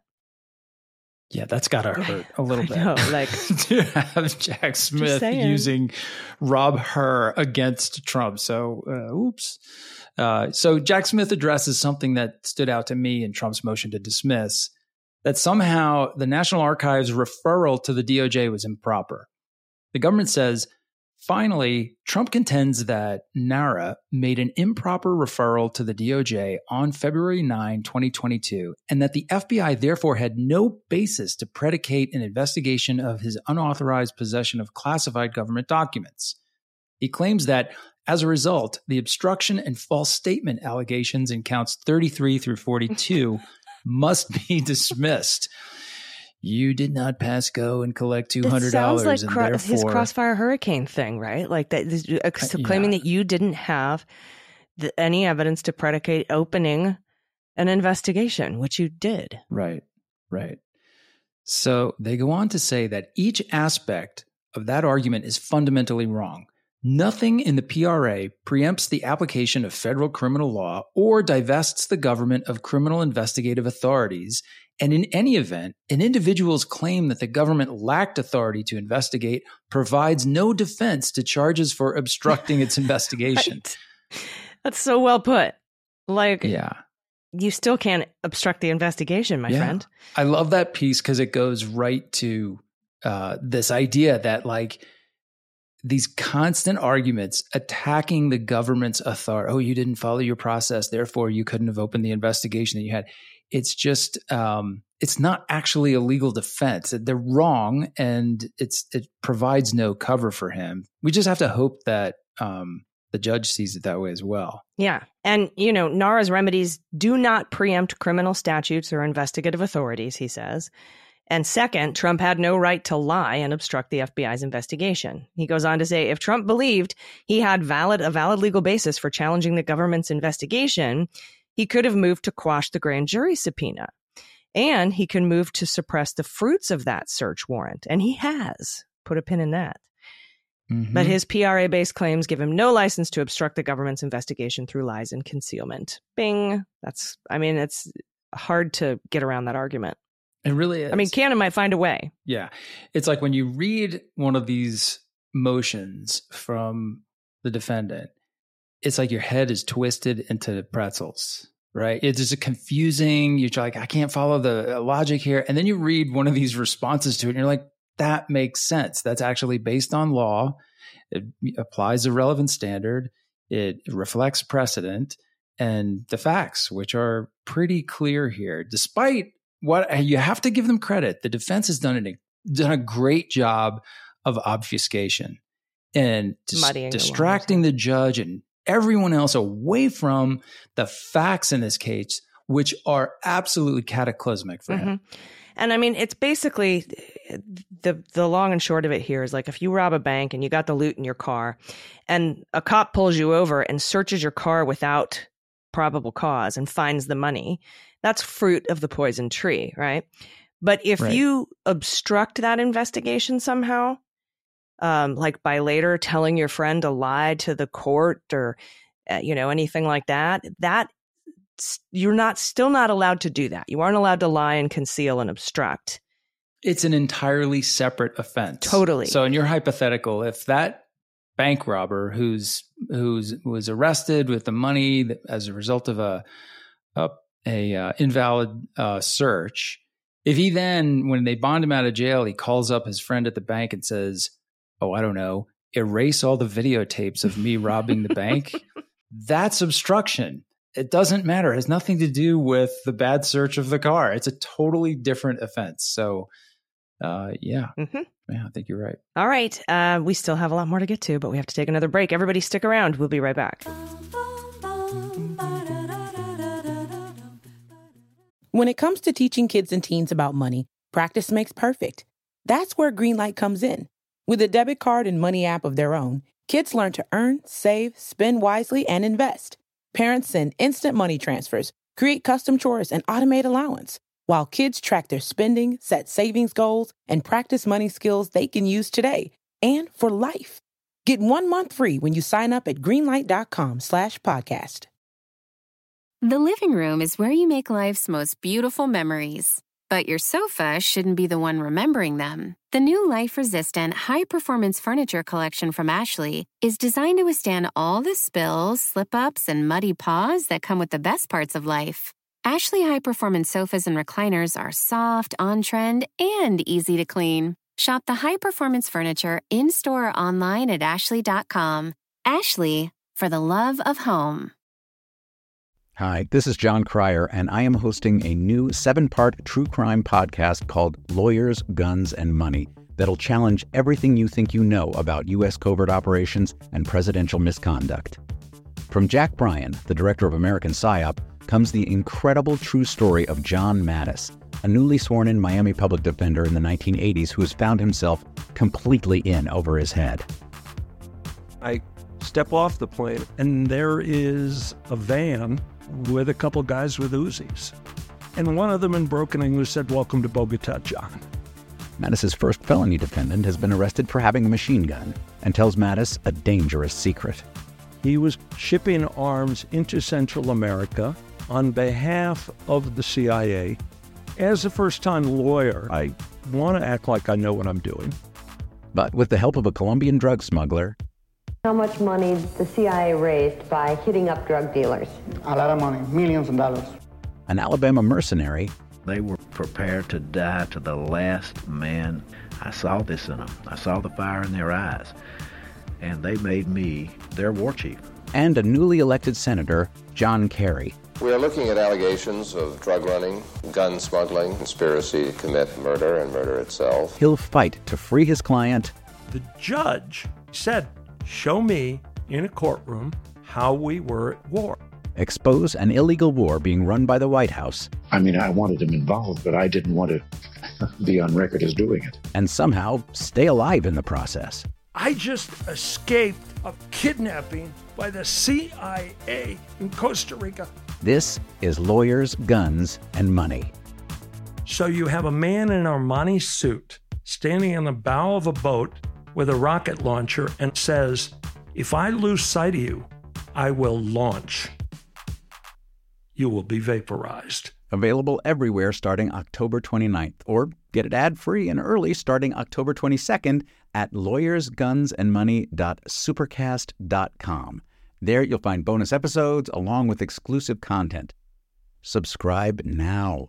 Yeah, that's got to hurt a little bit. I know, like to have Jack Smith using Rob Hur against Trump. So, uh, oops. Uh, so Jack Smith addresses something that stood out to me in Trump's motion to dismiss, that somehow the National Archives referral to the D O J was improper. The government says Finally, Trump contends that NARA made an improper referral to the D O J on February ninth, twenty twenty-two, and that the F B I therefore had no basis to predicate an investigation of his unauthorized possession of classified government documents. He claims that, as a result, the obstruction and false statement allegations in counts thirty-three through forty-two must be dismissed. You did not pass go and collect two hundred dollars. It sounds like and cro- therefore, his Crossfire Hurricane thing, right? Like that, this, uh, claiming yeah. that you didn't have the, any evidence to predicate opening an investigation, which you did. Right, right. So they go on to say that each aspect of that argument is fundamentally wrong. Nothing in the P R A preempts the application of federal criminal law or divests the government of criminal investigative authorities. And in any event, an individual's claim that the government lacked authority to investigate provides no defense to charges for obstructing its investigation. Right. That's so well put. Like, yeah. You still can't obstruct the investigation, my yeah. friend. I love that piece because it goes right to uh, this idea that, like, these constant arguments attacking the government's authority. Oh, you didn't follow your process, therefore you couldn't have opened the investigation that you had. It's just, um, it's not actually a legal defense. They're wrong, and it's it provides no cover for him. We just have to hope that um, the judge sees it that way as well. Yeah. And, you know, NARA's remedies do not preempt criminal statutes or investigative authorities, he says. And second, Trump had no right to lie and obstruct the F B I's investigation. He goes on to say, if Trump believed he had valid a valid legal basis for challenging the government's investigation, he could have moved to quash the grand jury subpoena. And he can move to suppress the fruits of that search warrant. And he has. Put a pin in that. Mm-hmm. But his P R A-based claims give him no license to obstruct the government's investigation through lies and concealment. Bing. That's, I mean, it's hard to get around that argument. It really is. I mean, Cannon might find a way. Yeah. It's like when you read one of these motions from the defendant, it's like your head is twisted into pretzels, right? It's just a confusing, you're like, I can't follow the logic here. And then you read one of these responses to it and you're like, that makes sense. That's actually based on law. It applies a relevant standard. It reflects precedent and the facts, which are pretty clear here. Despite what you have to give them credit, the defense has done a, done a great job of obfuscation and dis- distracting the, the judge and everyone else away from the facts in this case, which are absolutely cataclysmic for mm-hmm. him. And I mean, it's basically the the long and short of it here is like if you rob a bank and you got the loot in your car and a cop pulls you over and searches your car without probable cause and finds the money, that's fruit of the poison tree, right? But if right. you obstruct that investigation somehow, um, like by later telling your friend to lie to the court or, uh, you know, anything like that, that you're not still not allowed to do that. You aren't allowed to lie and conceal and obstruct. It's an entirely separate offense. Totally. So in your hypothetical, if that bank robber who's who's was arrested with the money as a result of a a, a uh, invalid uh, search, if he then, when they bond him out of jail, he calls up his friend at the bank and says, "Oh, I don't know, erase all the videotapes of me robbing the bank," that's obstruction. It doesn't matter. It has nothing to do with the bad search of the car. It's a totally different offense. So, uh, yeah. Mm-hmm. Yeah, I think you're right. All right. Uh, we still have a lot more to get to, but we have to take another break. Everybody stick around. We'll be right back. When it comes to teaching kids and teens about money, practice makes perfect. That's where Greenlight comes in. With a debit card and money app of their own, kids learn to earn, save, spend wisely, and invest. Parents send instant money transfers, create custom chores, and automate allowance, while kids track their spending, set savings goals, and practice money skills they can use today and for life. Get one month free when you sign up at greenlight.com slash podcast. The living room is where you make life's most beautiful memories. But your sofa shouldn't be the one remembering them. The new life-resistant, high-performance furniture collection from Ashley is designed to withstand all the spills, slip-ups, and muddy paws that come with the best parts of life. Ashley high-performance sofas and recliners are soft, on-trend, and easy to clean. Shop the high-performance furniture in-store or online at ashley dot com. Ashley, for the love of home. Hi, this is John Cryer, and I am hosting a new seven-part true crime podcast called Lawyers, Guns, and Money that'll challenge everything you think you know about U S covert operations and presidential misconduct. From Jack Bryan, the director of American PSYOP, comes the incredible true story of John Mattis, a newly sworn-in Miami public defender in the nineteen eighties who has found himself completely in over his head. I step off the plane, and there is a van with a couple guys with Uzis. And one of them in broken English said, "Welcome to Bogota, John." Mattis's first felony defendant has been arrested for having a machine gun and tells Mattis a dangerous secret. He was shipping arms into Central America on behalf of the C I A. As a first-time lawyer, I want to act like I know what I'm doing. But with the help of a Colombian drug smuggler, How much money the C I A raised by hitting up drug dealers? A lot of money, millions of dollars. an Alabama mercenary, They were prepared to die to the last man. I saw this in them. I saw the fire in their eyes. And they made me their war chief. and a newly elected senator, John Kerry. We are looking at allegations of drug running, gun smuggling, conspiracy to commit murder and murder itself. He'll fight to free his client. The judge said, "Show me in a courtroom how we were at war." Expose an illegal war being run by the White House. I mean, I wanted him involved, but I didn't want to be on record as doing it. And somehow stay alive in the process. I just escaped a kidnapping by the C I A in Costa Rica. This is Lawyers, Guns, and Money. So you have a man in an Armani suit standing in the bow of a boat with a rocket launcher and says, "If I lose sight of you, I will launch. You will be vaporized." Available everywhere starting October twenty-ninth, or get it ad-free and early starting October twenty-second at lawyers guns and money dot supercast dot com. There you'll find bonus episodes along with exclusive content. Subscribe now.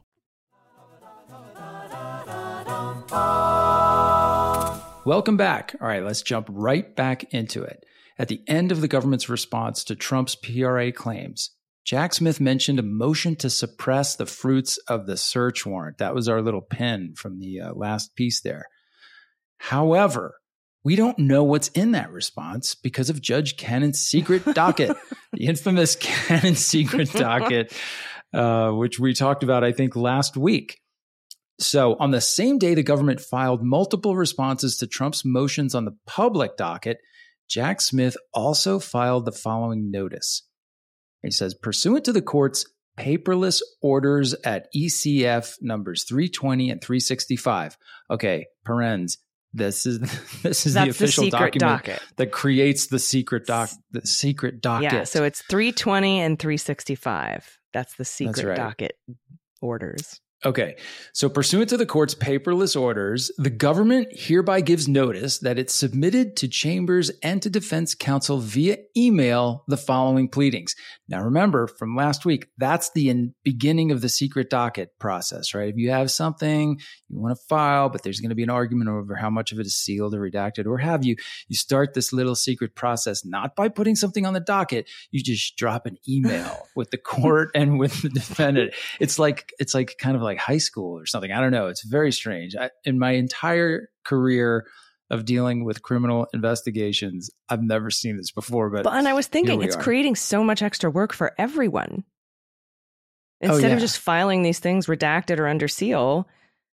Welcome back. All right, let's jump right back into it. At the end of the government's response to Trump's P R A claims, Jack Smith mentioned a motion to suppress the fruits of the search warrant. That was our little pin from the uh, last piece there. However, we don't know what's in that response because of Judge Cannon's secret docket, the infamous Cannon secret docket, uh, which we talked about, I think, last week. So on the same day the government filed multiple responses to Trump's motions on the public docket, Jack Smith also filed the following notice. He says, pursuant to the court's paperless orders at E C F numbers three twenty and three sixty-five. Okay, parens. This is this is That's the official the secret document docket. that creates the secret doc the secret docket. Yeah, so it's three twenty and three sixty-five. That's the secret That's right. docket orders. Okay, so pursuant to the court's paperless orders, the government hereby gives notice that it submitted to Chambers and to Defense Counsel via email the following pleadings. Now remember, from last week, that's the in- beginning of the secret docket process, right? If you have something you want to file, but there's going to be an argument over how much of it is sealed or redacted or have you, you start this little secret process not by putting something on the docket, you just drop an email with the court and with the defendant. It's like, it's like kind of like high school or something. I don't know. It's very strange. I, in my entire career of dealing with criminal investigations, I've never seen this before. But, But and I was thinking, it's are. creating so much extra work for everyone. Oh, Instead yeah. of just filing these things redacted or under seal.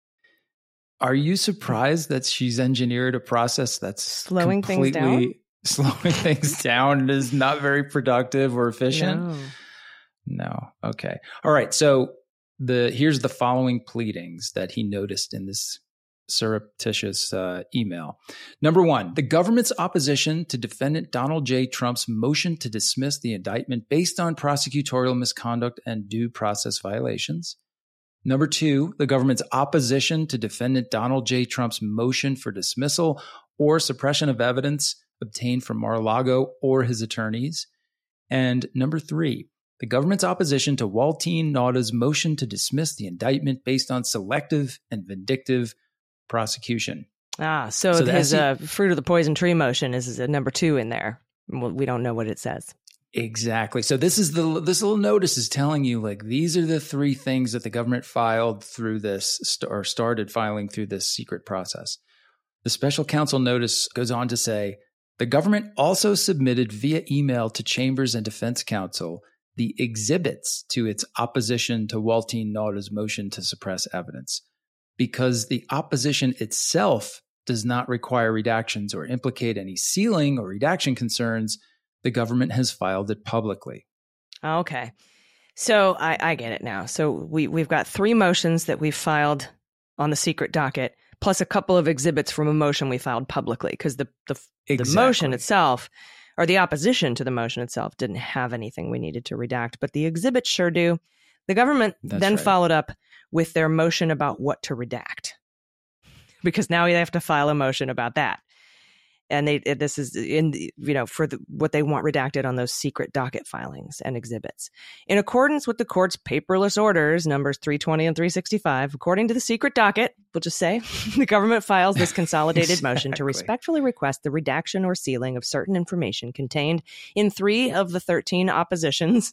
Are you surprised that she's engineered a process that's Slowing things down? completely slowing things down and is not very productive or efficient? No. No. Okay. All right. So the here's the following pleadings that he noticed in this surreptitious uh, email. Number one, the government's opposition to defendant Donald J. Trump's motion to dismiss the indictment based on prosecutorial misconduct and due process violations. Number two, the government's opposition to defendant Donald J. Trump's motion for dismissal or suppression of evidence obtained from Mar-a-Lago or his attorneys. And number three, the government's opposition to Waltine Nauda's motion to dismiss the indictment based on selective and vindictive prosecution. Ah, so, So the his S E uh, fruit of the poison tree motion is, is a number two in there. Well, we don't know what it says. Exactly. So this is the this little notice is telling you, like, these are the three things that the government filed through this st- or started filing through this secret process. The special counsel notice goes on to say, the government also submitted via email to Chambers and Defense Counsel the exhibits to its opposition to Waltine Nauda's motion to suppress evidence. Because the opposition itself does not require redactions or implicate any sealing or redaction concerns, the government has filed it publicly. Okay. So I, I get it now. So we, we've got three motions that we filed on the secret docket, plus a couple of exhibits from a motion we filed publicly, because the, the, exactly. the motion itself, or the opposition to the motion itself, didn't have anything we needed to redact, but the exhibits sure do. The government That's then right. followed up with their motion about what to redact, because now they have to file a motion about that. And they this is in you know for the, what they want redacted on those secret docket filings and exhibits. In accordance with the court's paperless orders, numbers three twenty and three sixty-five, according to the secret docket, we'll just say, the government files this consolidated Exactly. motion to respectfully request the redaction or sealing of certain information contained in three of the thirteen oppositions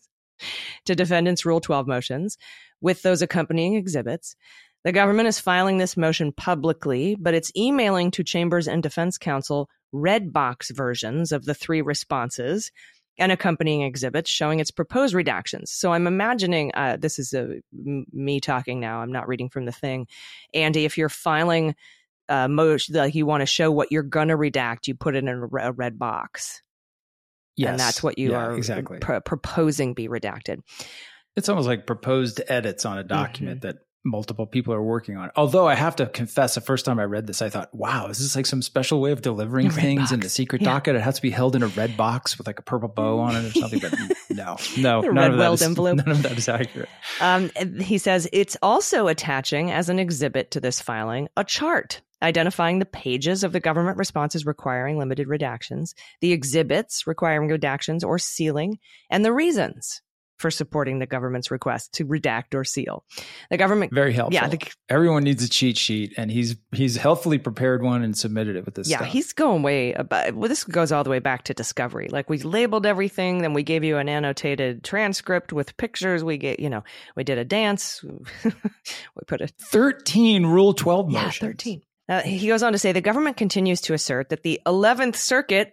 to defendants' Rule twelve motions, with those accompanying exhibits. The government is filing this motion publicly, but it's emailing to Chambers and Defense Counsel red box versions of the three responses and accompanying exhibits showing its proposed redactions. So I'm imagining, uh, this is a, m- me talking now, I'm not reading from the thing. Andy, if you're filing uh, motion, like you want to show what you're going to redact, you put it in a, re- a red box. Yes. And that's what you Yeah, are exactly. pr- proposing be redacted. It's almost like proposed edits on a document mm-hmm. that multiple people are working on. Although I have to confess, the first time I read this, I thought, wow, is this like some special way of delivering things box. in the secret yeah. docket? It has to be held in a red box with like a purple bow on it or something. But no, no, the none red of, weld that is, envelope. none of that is accurate. Um, he says it's also attaching as an exhibit to this filing a chart identifying the pages of the government responses requiring limited redactions, the exhibits requiring redactions or sealing, and the reasons for supporting the government's request to redact or seal. The government very helpful. Yeah, the, everyone needs a cheat sheet, and he's he's helpfully prepared one and submitted it with this. Yeah, stuff. he's going way about. Well, this goes all the way back to discovery. Like we labeled everything, then we gave you an annotated transcript with pictures. We get, you know, we did a dance. we put a thirteen Rule twelve yeah, motions. thirteen. Uh, he goes on to say the government continues to assert that the eleventh Circuit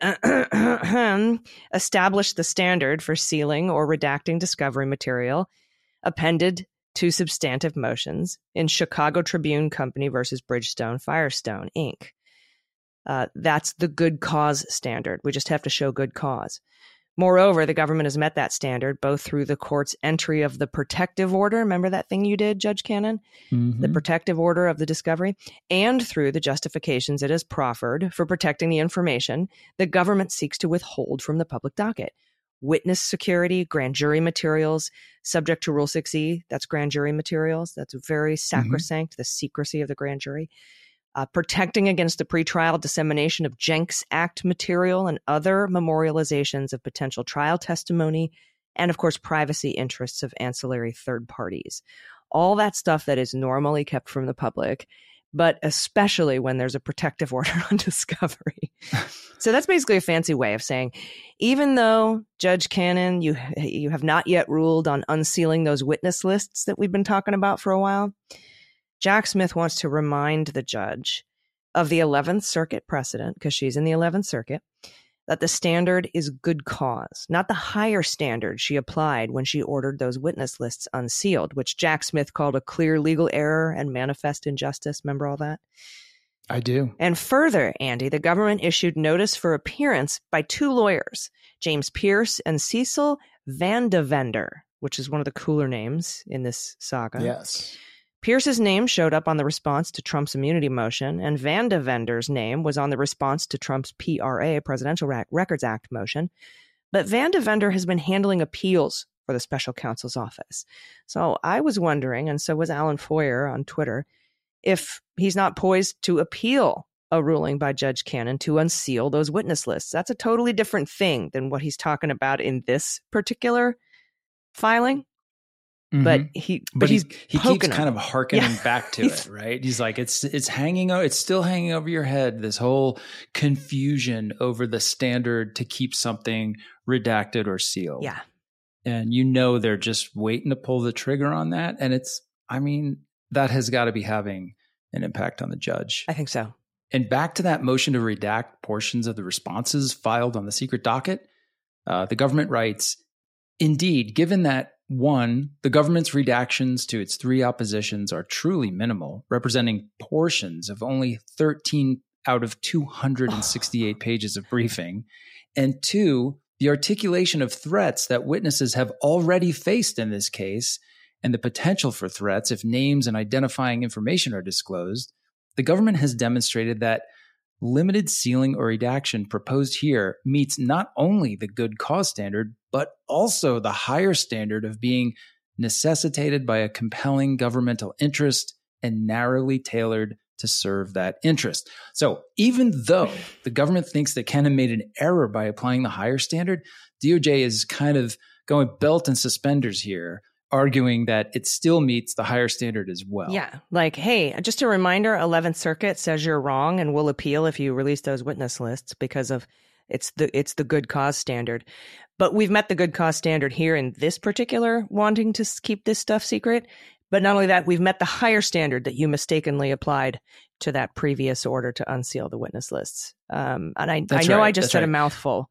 established the standard for sealing or redacting discovery material appended to substantive motions in Chicago Tribune Company versus Bridgestone Firestone, Incorporated. Uh, that's the good cause standard. We just have to show good cause. Moreover, the government has met that standard both through the court's entry of the protective order. Remember that thing you did, Judge Cannon? Mm-hmm. The protective order of the discovery, and through the justifications it has proffered for protecting the information the government seeks to withhold from the public docket. Witness security, grand jury materials, subject to Rule six E, that's grand jury materials. That's very sacrosanct, mm-hmm. the secrecy of the grand jury. Uh, protecting against the pretrial dissemination of Jenks Act material and other memorializations of potential trial testimony, and of course, privacy interests of ancillary third parties. All that stuff that is normally kept from the public, but especially when there's a protective order on discovery. So that's basically a fancy way of saying, even though, Judge Cannon, you you have not yet ruled on unsealing those witness lists that we've been talking about for a while, Jack Smith wants to remind the judge of the eleventh Circuit precedent, because she's in the eleventh Circuit, that the standard is good cause, not the higher standard she applied when she ordered those witness lists unsealed, which Jack Smith called a clear legal error and manifest injustice. Remember all that? I do. And further, Andy, the government issued notice for appearance by two lawyers, James Pierce and Cecil Vandevender, which is one of the cooler names in this saga. Yes. Pierce's name showed up on the response to Trump's immunity motion, and Vandevender's name was on the response to Trump's P R A, Presidential Records Act motion. But Vandevender has been handling appeals for the special counsel's office. So I was wondering, and so was Alan Foyer on Twitter, if he's not poised to appeal a ruling by Judge Cannon to unseal those witness lists. That's a totally different thing than what he's talking about in this particular filing. Mm-hmm. But he, but, but he's he, he keeps him. kind of hearkening yeah. back to it, right? He's like, it's it's hanging, it's still hanging over your head. This whole confusion over the standard to keep something redacted or sealed. Yeah, and you know they're just waiting to pull the trigger on that. And it's, I mean, that has got to be having an impact on the judge. I think so. And back to that motion to redact portions of the responses filed on the secret docket, uh, the government writes, indeed, given that one, the government's redactions to its three oppositions are truly minimal, representing portions of only thirteen out of two hundred sixty-eight pages of briefing. And two, the articulation of threats that witnesses have already faced in this case and the potential for threats if names and identifying information are disclosed, the government has demonstrated that limited sealing or redaction proposed here meets not only the good cause standard, but also the higher standard of being necessitated by a compelling governmental interest and narrowly tailored to serve that interest. So even though the government thinks that Kennan made an error by applying the higher standard, D O J is kind of going belt and suspenders here, arguing that it still meets the higher standard as well. Yeah. Like, hey, just a reminder, eleventh Circuit says you're wrong and will appeal if you release those witness lists because of it's the it's the good cause standard. But we've met the good cause standard here in this particular wanting to keep this stuff secret. But not only that, we've met the higher standard that you mistakenly applied to that previous order to unseal the witness lists. Um, and I, I know right. I just That's said right. a mouthful.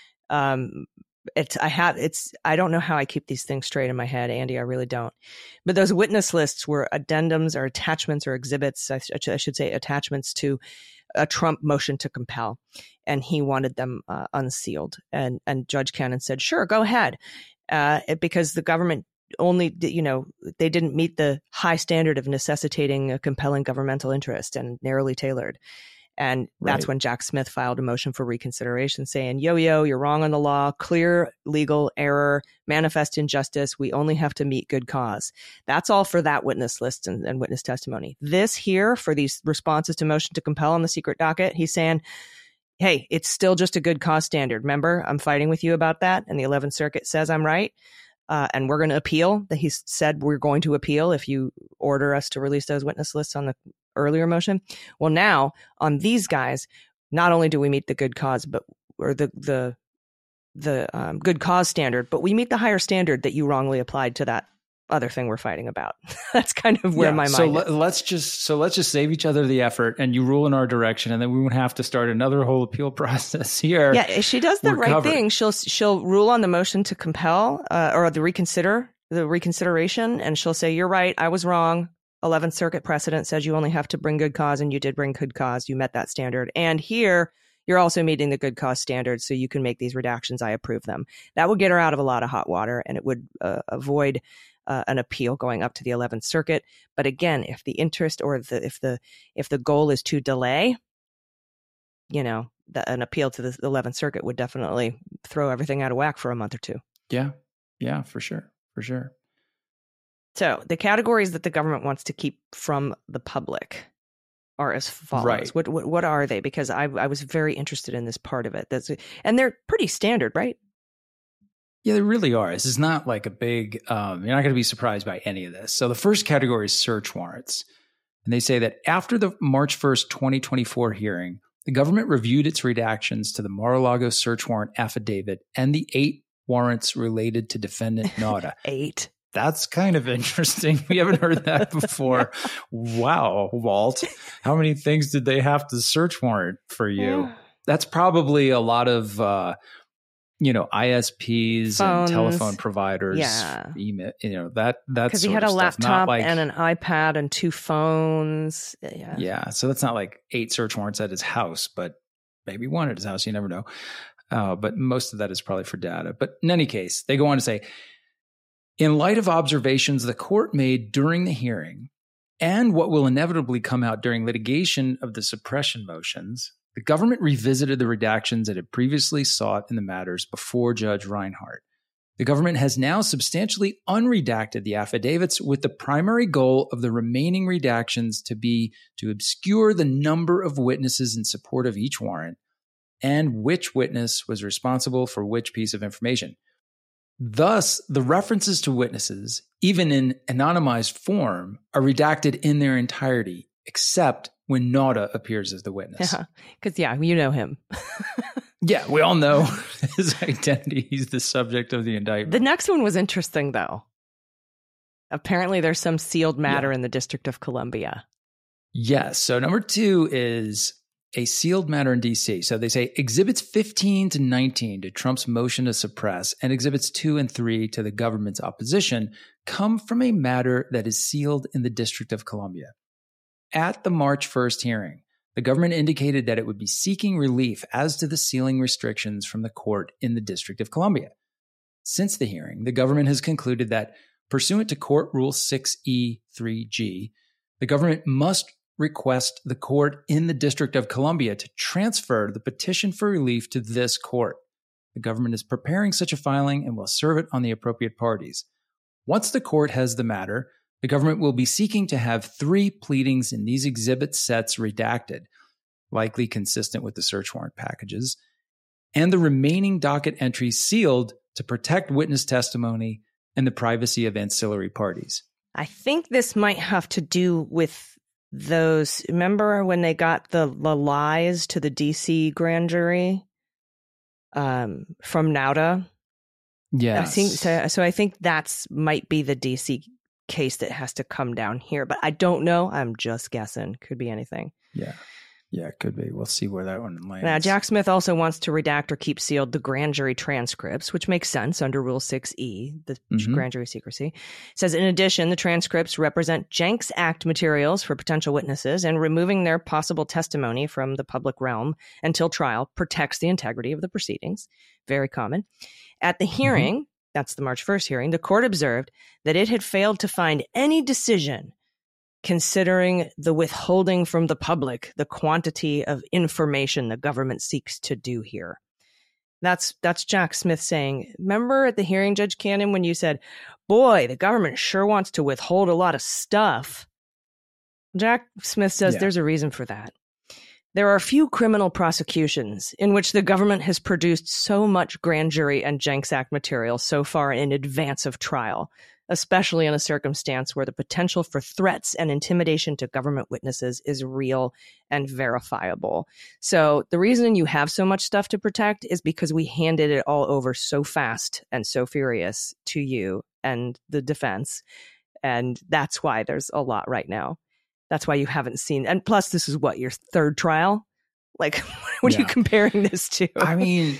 Um, It's I have it's I don't know how I keep these things straight in my head, Andy. I really don't. But those witness lists were addendums or attachments or exhibits. I, sh- I should say attachments to a Trump motion to compel, and he wanted them uh, unsealed. And and Judge Cannon said, "Sure, go ahead," uh, it, because the government only you know they didn't meet the high standard of necessitating a compelling governmental interest and narrowly tailored. And that's right. when Jack Smith filed a motion for reconsideration saying, yo, yo, you're wrong on the law, clear legal error, manifest injustice. We only have to meet good cause. That's all for that witness list and, and witness testimony. This here for these responses to motion to compel on the secret docket, he's saying, hey, it's still just a good cause standard. Remember, I'm fighting with you about that. And the eleventh Circuit says I'm right. Uh, and we're going to appeal. He said we're going to appeal if you order us to release those witness lists on the earlier motion. Well, now on these guys, not only do we meet the good cause, but or the the the um, good cause standard, but we meet the higher standard that you wrongly applied to that other thing we're fighting about. That's kind of where yeah, my mind so is. So let's just so let's just save each other the effort, and you rule in our direction, and then we won't have to start another whole appeal process here. Yeah, if she does the We're right covered. thing, she'll she'll rule on the motion to compel uh, or the reconsider the reconsideration, and she'll say, "You're right, I was wrong. eleventh Circuit precedent says you only have to bring good cause, and you did bring good cause. You met that standard. And here, you're also meeting the good cause standard, so you can make these redactions. I approve them." That would get her out of a lot of hot water, and it would uh, avoid uh, an appeal going up to the eleventh Circuit. But again, if the interest or the if the if the goal is to delay, you know, the, an appeal to the eleventh Circuit would definitely throw everything out of whack for a month or two. Yeah, yeah, for sure, for sure. So the categories that the government wants to keep from the public are as follows. Right. What, what what are they? Because I I was very interested in this part of it. That's and they're pretty standard, right? Yeah, they really are. This is not like a big, um, you're not going to be surprised by any of this. So the first category is search warrants. And they say that after the March first, twenty twenty-four hearing, the government reviewed its redactions to the Mar-a-Lago search warrant affidavit and the eight warrants related to defendant Nauta. Eight. That's kind of interesting. We haven't heard that before. Wow, Walt. How many things did they have to search warrant for you? Yeah. That's probably a lot of, uh, you know, I S Ps Phones. and telephone providers. Yeah. Email, you know, that, that's Because he had a stuff. laptop Not like, and an iPad and two phones. Yeah. Yeah. So that's not like eight search warrants at his house, but maybe one at his house. You never know. Uh, but most of that is probably for data. But in any case, they go on to say, in light of observations the court made during the hearing and what will inevitably come out during litigation of the suppression motions, the government revisited the redactions it had previously sought in the matters before Judge Reinhart. The government has now substantially unredacted the affidavits with the primary goal of the remaining redactions to be to obscure the number of witnesses in support of each warrant and which witness was responsible for which piece of information. Thus, the references to witnesses, even in anonymized form, are redacted in their entirety, except when Nauta appears as the witness. Yeah, because, yeah, you know him. Yeah, we all know his identity. He's the subject of the indictment. The next one was interesting, though. Apparently, there's some sealed matter yeah. in the District of Columbia. Yes. So number two is a sealed matter in D C. So they say exhibits fifteen to nineteen to Trump's motion to suppress and exhibits two and three to the government's opposition come from a matter that is sealed in the District of Columbia. At the March first hearing, the government indicated that it would be seeking relief as to the sealing restrictions from the court in the District of Columbia. Since the hearing, the government has concluded that, pursuant to Court Rule six E three G, the government must request the court in the District of Columbia to transfer the petition for relief to this court. The government is preparing such a filing and will serve it on the appropriate parties. Once the court has the matter, the government will be seeking to have three pleadings in these exhibit sets redacted, likely consistent with the search warrant packages, and the remaining docket entries sealed to protect witness testimony and the privacy of ancillary parties. I think this might have to do with those. Remember when they got the, the lies to the D C grand jury um, from Nauta? Yeah. I think so. So I think that's might be the D C case that has to come down here, but I don't know. I'm just guessing. Could be anything. Yeah. Yeah, it could be. We'll see where that one lands. Now, Jack Smith also wants to redact or keep sealed the grand jury transcripts, which makes sense under Rule six E, the mm-hmm. grand jury secrecy. It says, in addition, the transcripts represent Jenks Act materials for potential witnesses, and removing their possible testimony from the public realm until trial protects the integrity of the proceedings. Very common. At the hearing, mm-hmm. that's the March first hearing, the court observed that it had failed to find any decision considering the withholding from the public, the quantity of information the government seeks to do here. That's that's Jack Smith saying, remember at the hearing, Judge Cannon, when you said, boy, the government sure wants to withhold a lot of stuff. Jack Smith says yeah. there's a reason for that. There are few criminal prosecutions in which the government has produced so much grand jury and Jenks Act material so far in advance of trial, especially in a circumstance where the potential for threats and intimidation to government witnesses is real and verifiable. So the reason you have so much stuff to protect is because we handed it all over so fast and so furious to you and the defense. And that's why there's a lot right now. That's why you haven't seen. And plus, this is what, your third trial? Like, what yeah. are you comparing this to? I mean,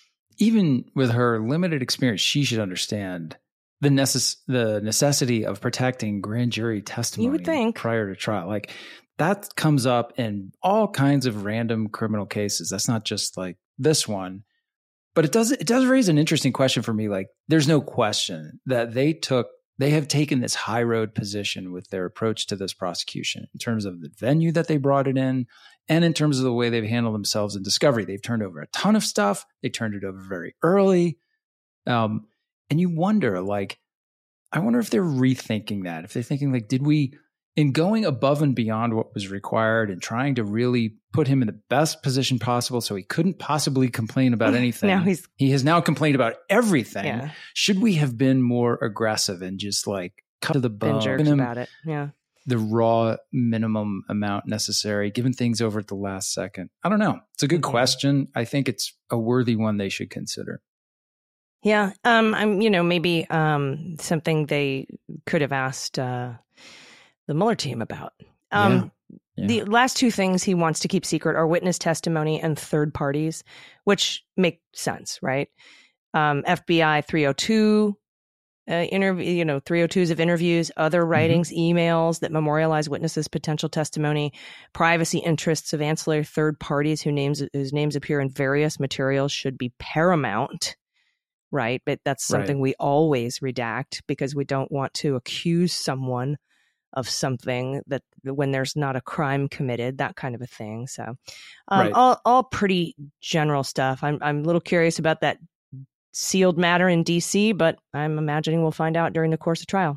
even with her limited experience, she should understand the necess- the necessity of protecting grand jury testimony you would think. prior to trial. Like, that comes up in all kinds of random criminal cases. That's not just like this one. But it does it does raise an interesting question for me. Like, there's no question that they took they have taken this high road position with their approach to this prosecution in terms of the venue that they brought it in and in terms of the way they've handled themselves in discovery. They've turned over a ton of stuff. They turned it over very early. Um, and you wonder, like, I wonder if they're rethinking that, if they're thinking, like, did we, in going above and beyond what was required and trying to really put him in the best position possible so he couldn't possibly complain about anything, now he's, he has now complained about everything. Yeah. Should we have been more aggressive and just like cut to the bone, jerks about it? Yeah. The raw minimum amount necessary, given things over at the last second? I don't know. It's a good mm-hmm. question. I think it's a worthy one they should consider. Yeah. Um, I'm, you know, maybe um, something they could have asked uh, the Mueller team about. Um, yeah. Yeah. The last two things he wants to keep secret are witness testimony and third parties, which make sense, right? Um, F B I three oh two uh, interview, you know, three oh twos of interviews, other writings, mm-hmm. emails that memorialize witnesses' potential testimony, privacy interests of ancillary third parties whose names whose names appear in various materials should be paramount. Right. But that's something right. we always redact because we don't want to accuse someone of something that when there's not a crime committed, that kind of a thing. So um, right. all, all pretty general stuff. I'm, I'm a little curious about that sealed matter in D C, but I'm imagining we'll find out during the course of trial.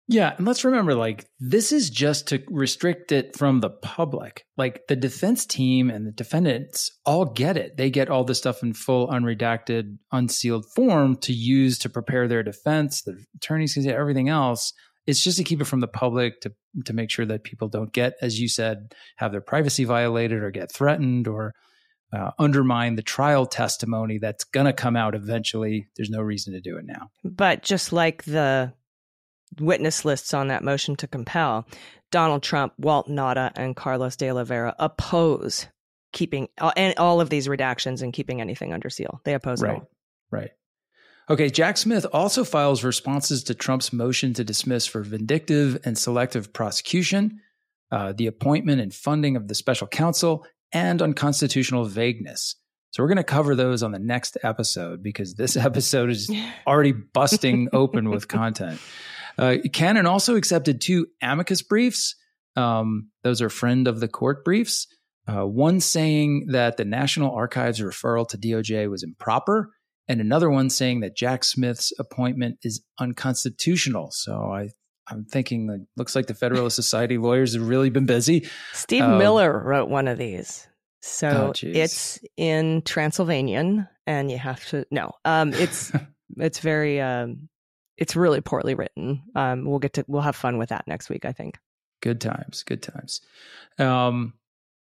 Yeah. And let's remember, like, this is just to restrict it from the public. Like, the defense team and the defendants all get it. They get all this stuff in full, unredacted, unsealed form to use to prepare their defense. The attorneys can say everything else. It's just to keep it from the public, to to make sure that people don't get, as you said, have their privacy violated or get threatened or uh, undermine the trial testimony that's going to come out eventually. There's no reason to do it now. But just like the witness lists on that motion to compel, Donald Trump, Walt Nauta, and Carlos de la Vera oppose keeping and all of these redactions and keeping anything under seal. They oppose right. it all. Right. Okay, Jack Smith also files responses to Trump's motion to dismiss for vindictive and selective prosecution, uh, the appointment and funding of the special counsel, and unconstitutional vagueness. So we're going to cover those on the next episode because this episode is already busting open with content. Uh, Cannon also accepted two amicus briefs. Um, those are friend of the court briefs. Uh, one saying that the National Archives referral to D O J was improper, and another one saying that Jack Smith's appointment is unconstitutional. So I, I'm thinking, like, looks like the Federalist Society lawyers have really been busy. Steve um, Miller wrote one of these. So oh, it's in Transylvanian, and you have to no. Um, it's it's very um, it's really poorly written. Um, we'll get to we'll have fun with that next week, I think. Good times, good times. Um,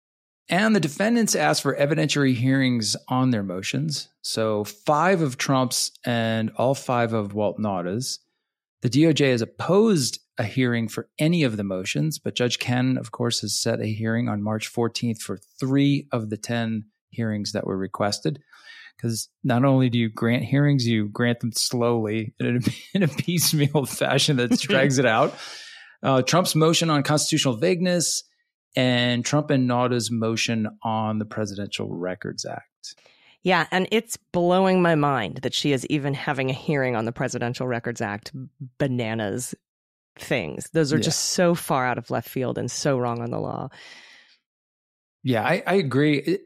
And the defendants asked for evidentiary hearings on their motions. So five of Trump's and all five of Walt Nauta's. The D O J has opposed a hearing for any of the motions, but Judge Cannon, of course, has set a hearing on March fourteenth for three of the ten hearings that were requested. Because not only do you grant hearings, you grant them slowly in a, in a piecemeal fashion that drags it out. Uh, Trump's motion on constitutional vagueness, and Trump and Nauta's motion on the Presidential Records Act. Yeah, and it's blowing my mind that she is even having a hearing on the Presidential Records Act bananas things. Those are yeah. just so far out of left field and so wrong on the law. Yeah, I, I agree. It,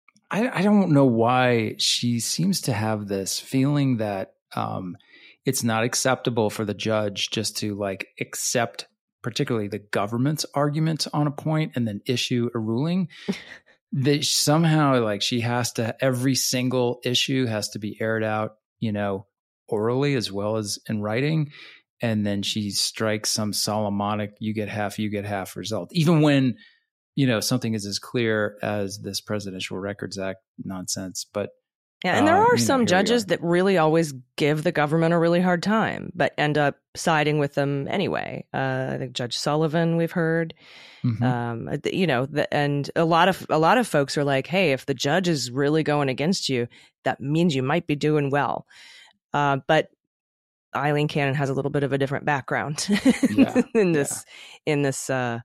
I, I don't know why she seems to have this feeling that um, it's not acceptable for the judge just to like accept particularly the government's argument on a point and then issue a ruling. That somehow like she has to, every single issue has to be aired out, you know, orally as well as in writing. And then she strikes some Solomonic, you get half, you get half result, even when, you know, something is as clear as this Presidential Records Act nonsense. But yeah, and there uh, are you know, some judges that really always give the government a really hard time, but end up siding with them anyway. Uh, I think Judge Sullivan, we've heard, mm-hmm. um, you know, the, and a lot of a lot of folks are like, "Hey, if the judge is really going against you, that means you might be doing well." Uh, but Eileen Cannon has a little bit of a different background yeah, in this yeah. in this. Uh,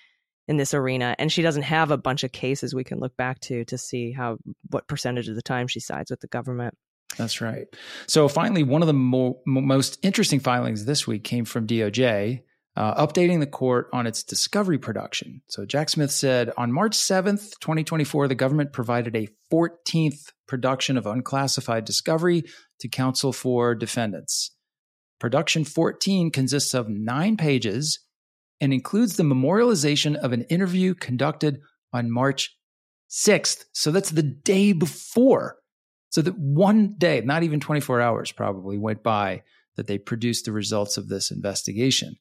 in this arena, and she doesn't have a bunch of cases we can look back to to see how what percentage of the time she sides with the government. That's right. So finally, one of the mo- most interesting filings this week came from D O J, uh, updating the court on its discovery production. So Jack Smith said, on March seventh, twenty twenty-four, the government provided a fourteenth production of unclassified discovery to counsel for defendants. Production fourteen consists of nine pages and includes the memorialization of an interview conducted on March sixth. So that's the day before. So that one day, not even twenty-four hours probably went by that they produced the results of this investigation.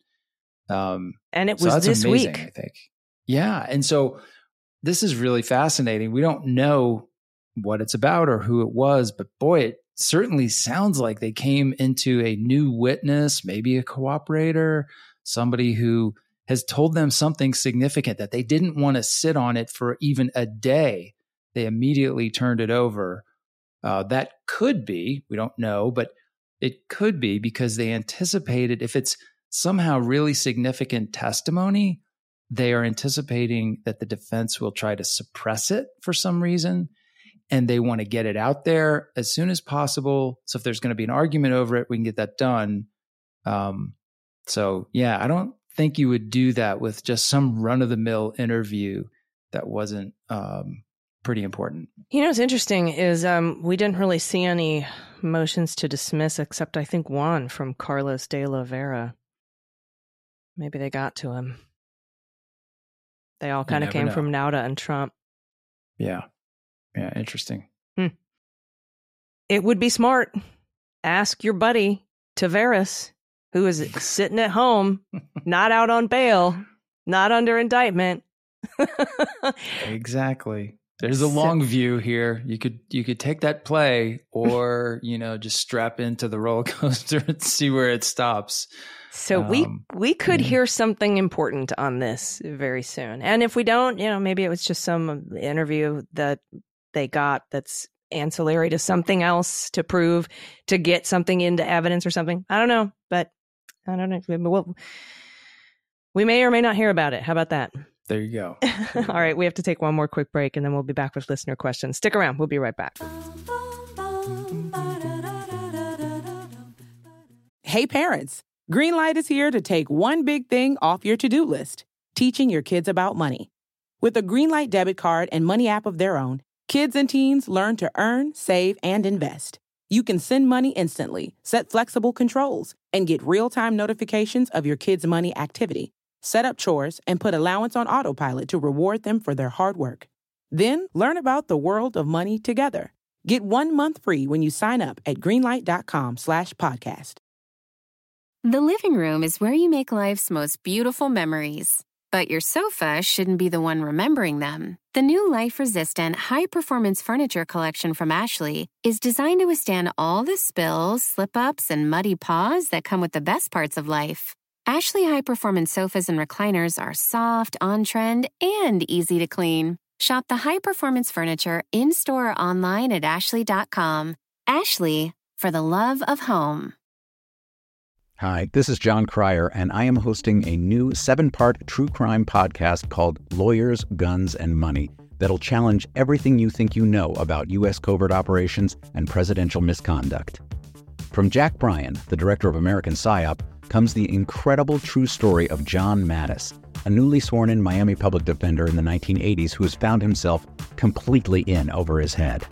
Um, and it so was that's this amazing, week. I think. Yeah. And so this is really fascinating. We don't know what it's about or who it was, but boy, it certainly sounds like they came into a new witness, maybe a cooperator, somebody who has told them something significant that they didn't want to sit on it for even a day. They immediately turned it over. Uh, that could be, we don't know, but it could be because they anticipated if it's somehow really significant testimony, they are anticipating that the defense will try to suppress it for some reason. And they want to get it out there as soon as possible. So if there's going to be an argument over it, we can get that done. Um, so yeah, I don't think you would do that with just some run-of-the-mill interview that wasn't um, pretty important. You know what's interesting is um, we didn't really see any motions to dismiss except I think one from Carlos de la Vera. Maybe they got to him. They all kind of came know. from Nauta and Trump. Yeah. Yeah, interesting. Hmm. It would be smart. Ask your buddy, Tavares, who is sitting at home, not out on bail, not under indictment. Exactly. There's a long view here. You could you could take that play, or you know, just strap into the roller coaster and see where it stops. So um, we we could yeah. hear something important on this very soon. And if we don't, you know, maybe it was just some interview that they got that's ancillary to something else to prove, to get something into evidence or something. I don't know, but I don't know. We'll, we may or may not hear about it. How about that? There you go. There you All right, we have to take one more quick break, and then we'll be back with listener questions. Stick around. We'll be right back. Hey, parents. Greenlight is here to take one big thing off your to-do list, teaching your kids about money. With a Greenlight debit card and money app of their own, kids and teens learn to earn, save, and invest. You can send money instantly, set flexible controls, and get real-time notifications of your kids' money activity. Set up chores, and put allowance on autopilot to reward them for their hard work. Then learn about the world of money together. Get one month free when you sign up at greenlight.com slash podcast. The living room is where you make life's most beautiful memories. But your sofa shouldn't be the one remembering them. The new life-resistant, high-performance furniture collection from Ashley is designed to withstand all the spills, slip-ups, and muddy paws that come with the best parts of life. Ashley high-performance sofas and recliners are soft, on-trend, and easy to clean. Shop the high-performance furniture in-store or online at ashley dot com. Ashley, for the love of home. Hi, this is John Cryer, and I am hosting a new seven-part true crime podcast called Lawyers, Guns, and Money that'll challenge everything you think you know about U S covert operations and presidential misconduct. From Jack Bryan, the director of American PSYOP, comes the incredible true story of John Mattis, a newly sworn-in Miami public defender in the nineteen eighties who has found himself completely in over his head.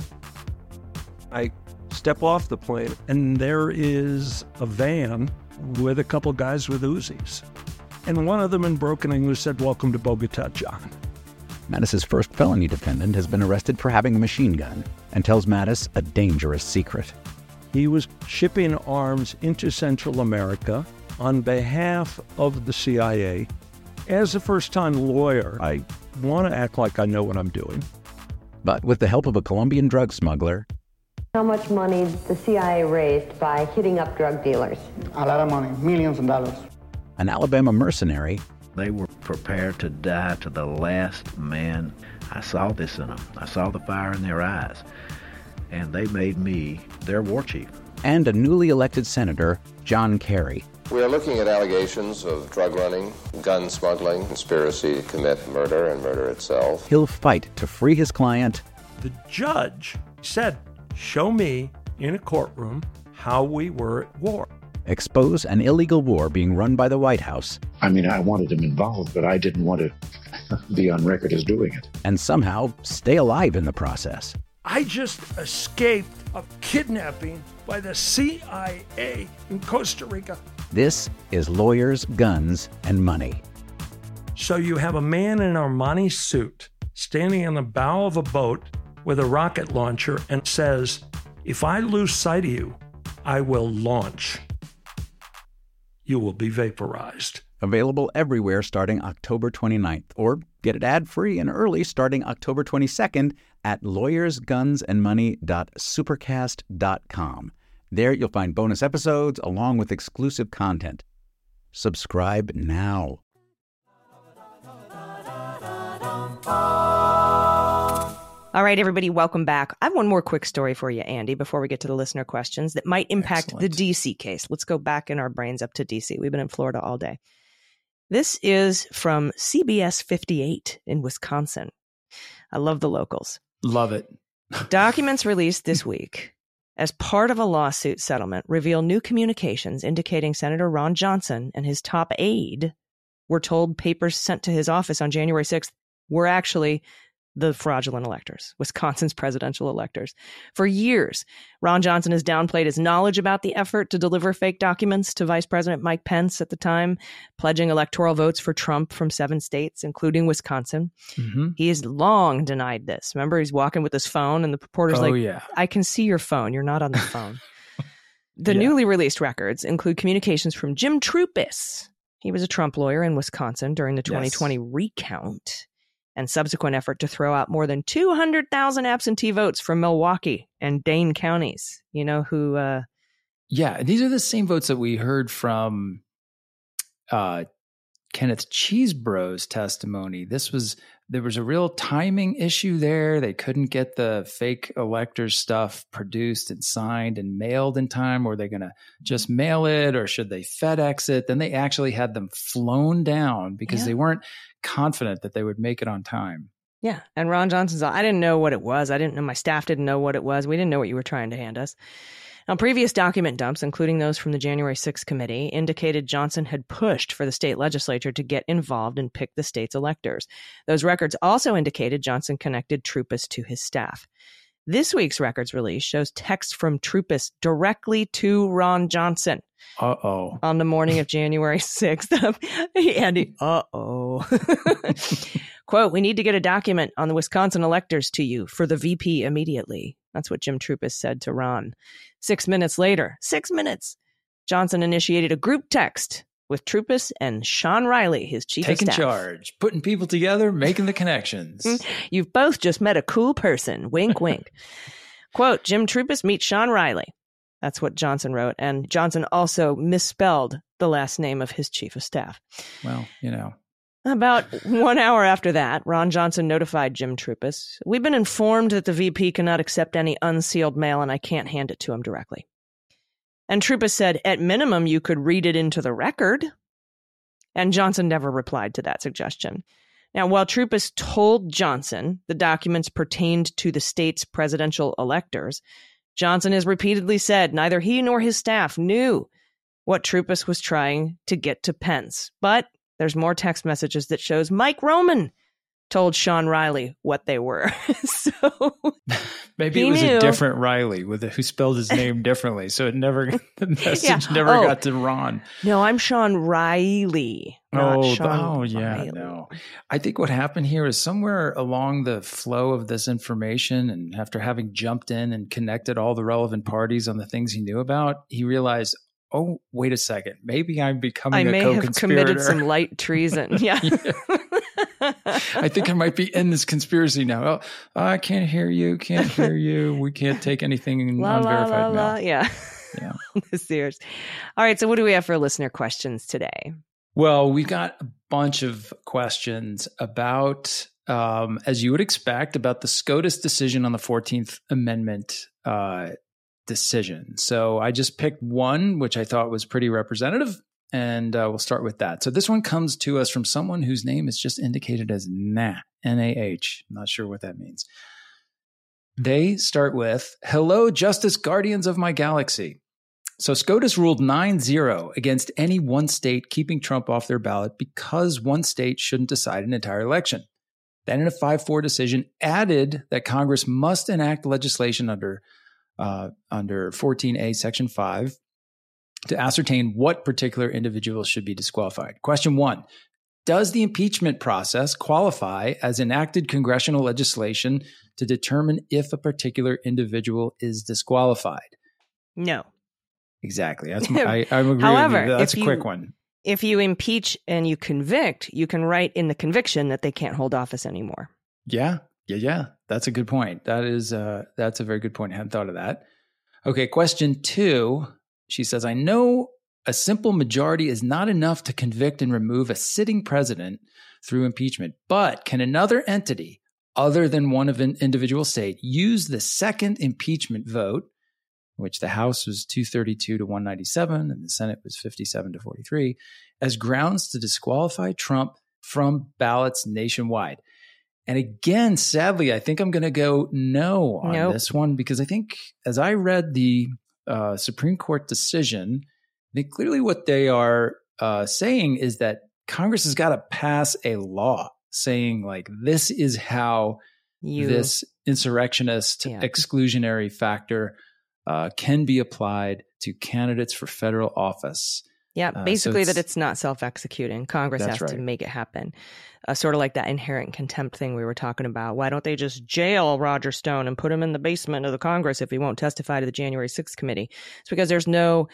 I step off the plane, and there is a van with a couple guys with Uzis. And one of them in broken English said, "Welcome to Bogota, John." Mattis's first felony defendant has been arrested for having a machine gun and tells Mattis a dangerous secret. He was shipping arms into Central America on behalf of the C I A. As a first-time lawyer, I want to act like I know what I'm doing. But with the help of a Colombian drug smuggler, How much money the C I A raised by hitting up drug dealers? A lot of money, millions of dollars. an Alabama mercenary, They were prepared to die to the last man. I saw this in them. I saw the fire in their eyes. And they made me their war chief. and a newly elected senator, John Kerry. We are looking at allegations of drug running, gun smuggling, conspiracy to commit murder and murder itself. He'll fight to free his client. The judge said, show me in a courtroom how we were at war. Expose an illegal war being run by the White House. I mean, I wanted him involved, but I didn't want to be on record as doing it. And somehow stay alive in the process. I just escaped a kidnapping by the C I A in Costa Rica. This is Lawyers, Guns, and Money. So you have a man in an Armani suit standing in the bow of a boat with a rocket launcher and says, if I lose sight of you, I will launch. You will be vaporized. Available everywhere starting October twenty-ninth, or get it ad-free and early starting October twenty-second at lawyers guns and money dot supercast dot com. There you'll find bonus episodes along with exclusive content. Subscribe now. All right, everybody, welcome back. I have one more quick story for you, Andy, before we get to the listener questions that might impact Excellent. the D C case. Let's go back in our brains up to D C. We've been in Florida all day. This is from C B S fifty-eight in Wisconsin. I love the locals. Love it. Documents released this week as part of a lawsuit settlement reveal new communications indicating Senator Ron Johnson and his top aide were told papers sent to his office on January sixth were actually the fraudulent electors, Wisconsin's presidential electors. For years, Ron Johnson has downplayed his knowledge about the effort to deliver fake documents to Vice President Mike Pence at the time, pledging electoral votes for Trump from seven states, including Wisconsin. Mm-hmm. He has long denied this. Remember, he's walking with his phone and the reporter's oh, like, yeah. I can see your phone. You're not on the phone. The yeah. newly released records include communications from Jim Troupis. He was a Trump lawyer in Wisconsin during the twenty twenty yes. recount and subsequent effort to throw out more than two hundred thousand absentee votes from Milwaukee and Dane counties. You know who? Uh, yeah, these are the same votes that we heard from uh, Kenneth Chesebro's testimony. This was, there was a real timing issue there. They couldn't get the fake electors stuff produced and signed and mailed in time. Were they going to just mail it or should they FedEx it? Then they actually had them flown down because yeah. they weren't confident that they would make it on time. Yeah. And Ron Johnson's, I didn't know what it was. I didn't know, my staff didn't know what it was. We didn't know what you were trying to hand us. Now, previous document dumps, including those from the January sixth committee, indicated Johnson had pushed for the state legislature to get involved and pick the state's electors. Those records also indicated Johnson connected Troupis to his staff. This week's records release shows text from Troupis directly to Ron Johnson. Uh-oh. On the morning of January sixth. Andy, uh-oh. Quote, we need to get a document on the Wisconsin electors to you for the V P immediately. That's what Jim Troupis said to Ron. Six minutes later, six minutes, Johnson initiated a group text with Troupis and Sean Riley, his chief Taking of staff. Taking charge, putting people together, making the connections. You've both just met a cool person. Wink, wink. Quote, Jim Troupis meets Sean Riley. That's what Johnson wrote. And Johnson also misspelled the last name of his chief of staff. Well, you know. About one hour after that, Ron Johnson notified Jim Troupis, we've been informed that the V P cannot accept any unsealed mail and I can't hand it to him directly. And Troupis said, at minimum, you could read it into the record. And Johnson never replied to that suggestion. Now, while Troupis told Johnson the documents pertained to the state's presidential electors, Johnson has repeatedly said neither he nor his staff knew what Troupis was trying to get to Pence. But there's more text messages that shows Mike Roman told Sean Riley what they were. So maybe it was knew. a different Riley with a, who spelled his name differently. So it never, the message yeah. never oh. got to Ron. No, I'm Sean Riley. Oh, Sean oh yeah, Riley. no. I think what happened here is somewhere along the flow of this information, and after having jumped in and connected all the relevant parties on the things he knew about, he realized, oh, wait a second, maybe I'm becoming I a co-conspirator. I may have committed some light treason. Yeah. yeah. I think I might be in this conspiracy now. Oh, I can't hear you, can't hear you. We can't take anything la, unverified la, la, mail. Yeah. Yeah. Sears. All right. So what do we have for listener questions today? Well, we got a bunch of questions about, um, as you would expect, about the SCOTUS decision on the fourteenth Amendment uh, decision. So I just picked one, which I thought was pretty representative, and uh, we'll start with that. So this one comes to us from someone whose name is just indicated as Nah, N A H. I'm not sure what that means. They start with, hello, Justice Guardians of my Galaxy. So SCOTUS ruled nine zero against any one state keeping Trump off their ballot because one state shouldn't decide an entire election. Then in a five four decision added that Congress must enact legislation under uh, under fourteen A Section five to ascertain what particular individuals should be disqualified. Question one, does the impeachment process qualify as enacted congressional legislation to determine if a particular individual is disqualified? No. Exactly. That's my, I, I agree However, with you. That's a you, quick one. If you impeach and you convict, you can write in the conviction that they can't hold office anymore. Yeah. Yeah. Yeah. That's a good point. That is, uh, that's a very good point. I hadn't thought of that. Okay. Question two. She says, I know a simple majority is not enough to convict and remove a sitting president through impeachment, but can another entity other than one of an individual state use the second impeachment vote, which the House was two thirty-two to one ninety-seven and the Senate was fifty-seven to forty-three, as grounds to disqualify Trump from ballots nationwide? And again, sadly, I think I'm going to go no on nope. this one, because I think as I read the uh, Supreme Court decision, I think clearly what they are uh, saying is that Congress has got to pass a law saying, like, this is how You, this insurrectionist yeah. exclusionary factor uh, can be applied to candidates for federal office. Yeah, Uh, basically so it's, that it's not self-executing. Congress has right. to make it happen. Uh, sort of like that inherent contempt thing we were talking about. Why don't they just jail Roger Stone and put him in the basement of the Congress if he won't testify to the January sixth committee? It's because there's no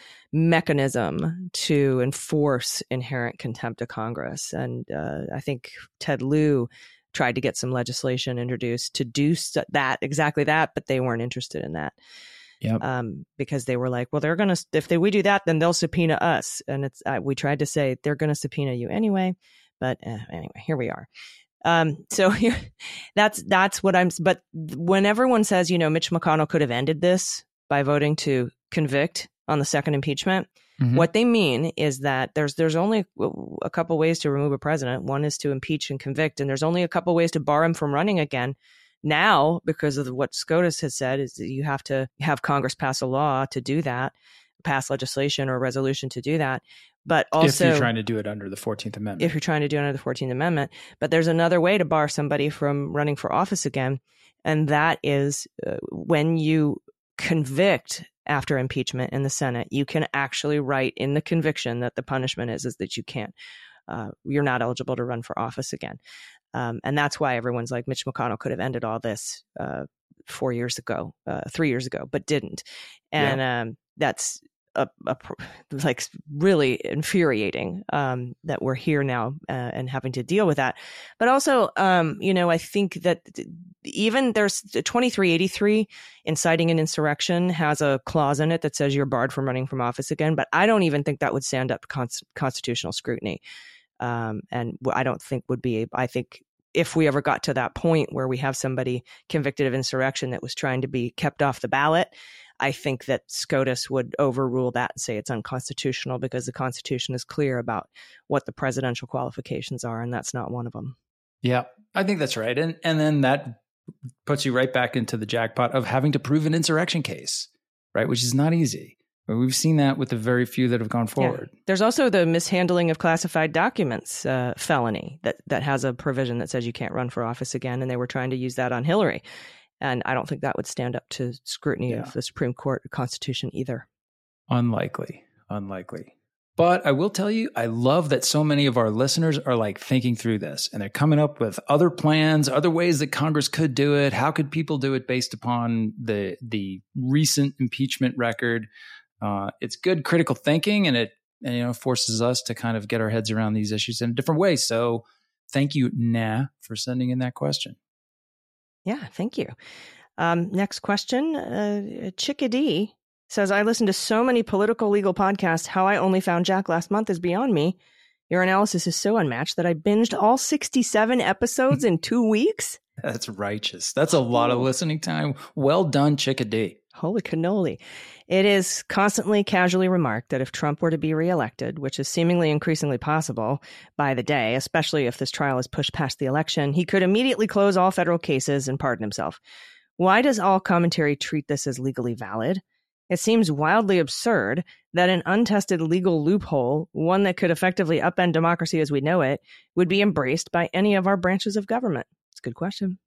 mechanism to enforce inherent contempt of Congress. And uh, I think Ted Lieu tried to get some legislation introduced to do that, exactly that, but they weren't interested in that. Yep. Um, because they were like, well, they're going to, if they, we do that, then they'll subpoena us. And it's, uh, we tried to say they're going to subpoena you anyway. But uh, anyway, here we are. Um, so here, that's, that's what I'm, but when everyone says, you know, Mitch McConnell could have ended this by voting to convict on the second impeachment, mm-hmm. what they mean is that there's, there's only a couple ways to remove a president. One is to impeach and convict. And there's only a couple ways to bar him from running again. Now, because of what SCOTUS has said, is that you have to have Congress pass a law to do that, pass legislation or resolution to do that. But also, if you're trying to do it under the fourteenth Amendment, if you're trying to do it under the fourteenth Amendment, but there's another way to bar somebody from running for office again. And that is uh, when you convict after impeachment in the Senate, you can actually write in the conviction that the punishment is, is that you can't, uh, you're not eligible to run for office again. Um, and that's why everyone's like, Mitch McConnell could have ended all this uh, four years ago, uh, three years ago, but didn't. And yeah. um, that's a, a, like really infuriating um, that we're here now uh, and having to deal with that. But also, um, you know, I think that even there's twenty-three eighty-three, inciting an insurrection, has a clause in it that says you're barred from running from office again. But I don't even think that would stand up to cons- constitutional scrutiny. Um, and I don't think would be, I think if we ever got to that point where we have somebody convicted of insurrection that was trying to be kept off the ballot, I think that SCOTUS would overrule that and say it's unconstitutional because the Constitution is clear about what the presidential qualifications are, and that's not one of them. Yeah, I think that's right. And and then that puts you right back into the jackpot of having to prove an insurrection case, right? Which is not easy. We've seen that with the very few that have gone forward. Yeah. There's also the mishandling of classified documents uh, felony that, that has a provision that says you can't run for office again. And they were trying to use that on Hillary. And I don't think that would stand up to scrutiny yeah. of the Supreme Court or Constitution either. Unlikely. Unlikely. But I will tell you, I love that so many of our listeners are like thinking through this and they're coming up with other plans, other ways that Congress could do it. How could people do it based upon the the recent impeachment record? Uh, it's good critical thinking, and it and, you know forces us to kind of get our heads around these issues in a different way. So thank you, Nah, for sending in that question. Yeah, thank you. Um, next question. Uh, Chickadee says, I listened to so many political legal podcasts. How I only found Jack last month is beyond me. Your analysis is so unmatched that I binged all sixty-seven episodes in two weeks. That's righteous. That's a lot of listening time. Well done, Chickadee. Holy cannoli. It is constantly casually remarked that if Trump were to be reelected, which is seemingly increasingly possible by the day, especially if this trial is pushed past the election, he could immediately close all federal cases and pardon himself. Why does all commentary treat this as legally valid? It seems wildly absurd that an untested legal loophole, one that could effectively upend democracy as we know it, would be embraced by any of our branches of government. It's a good question.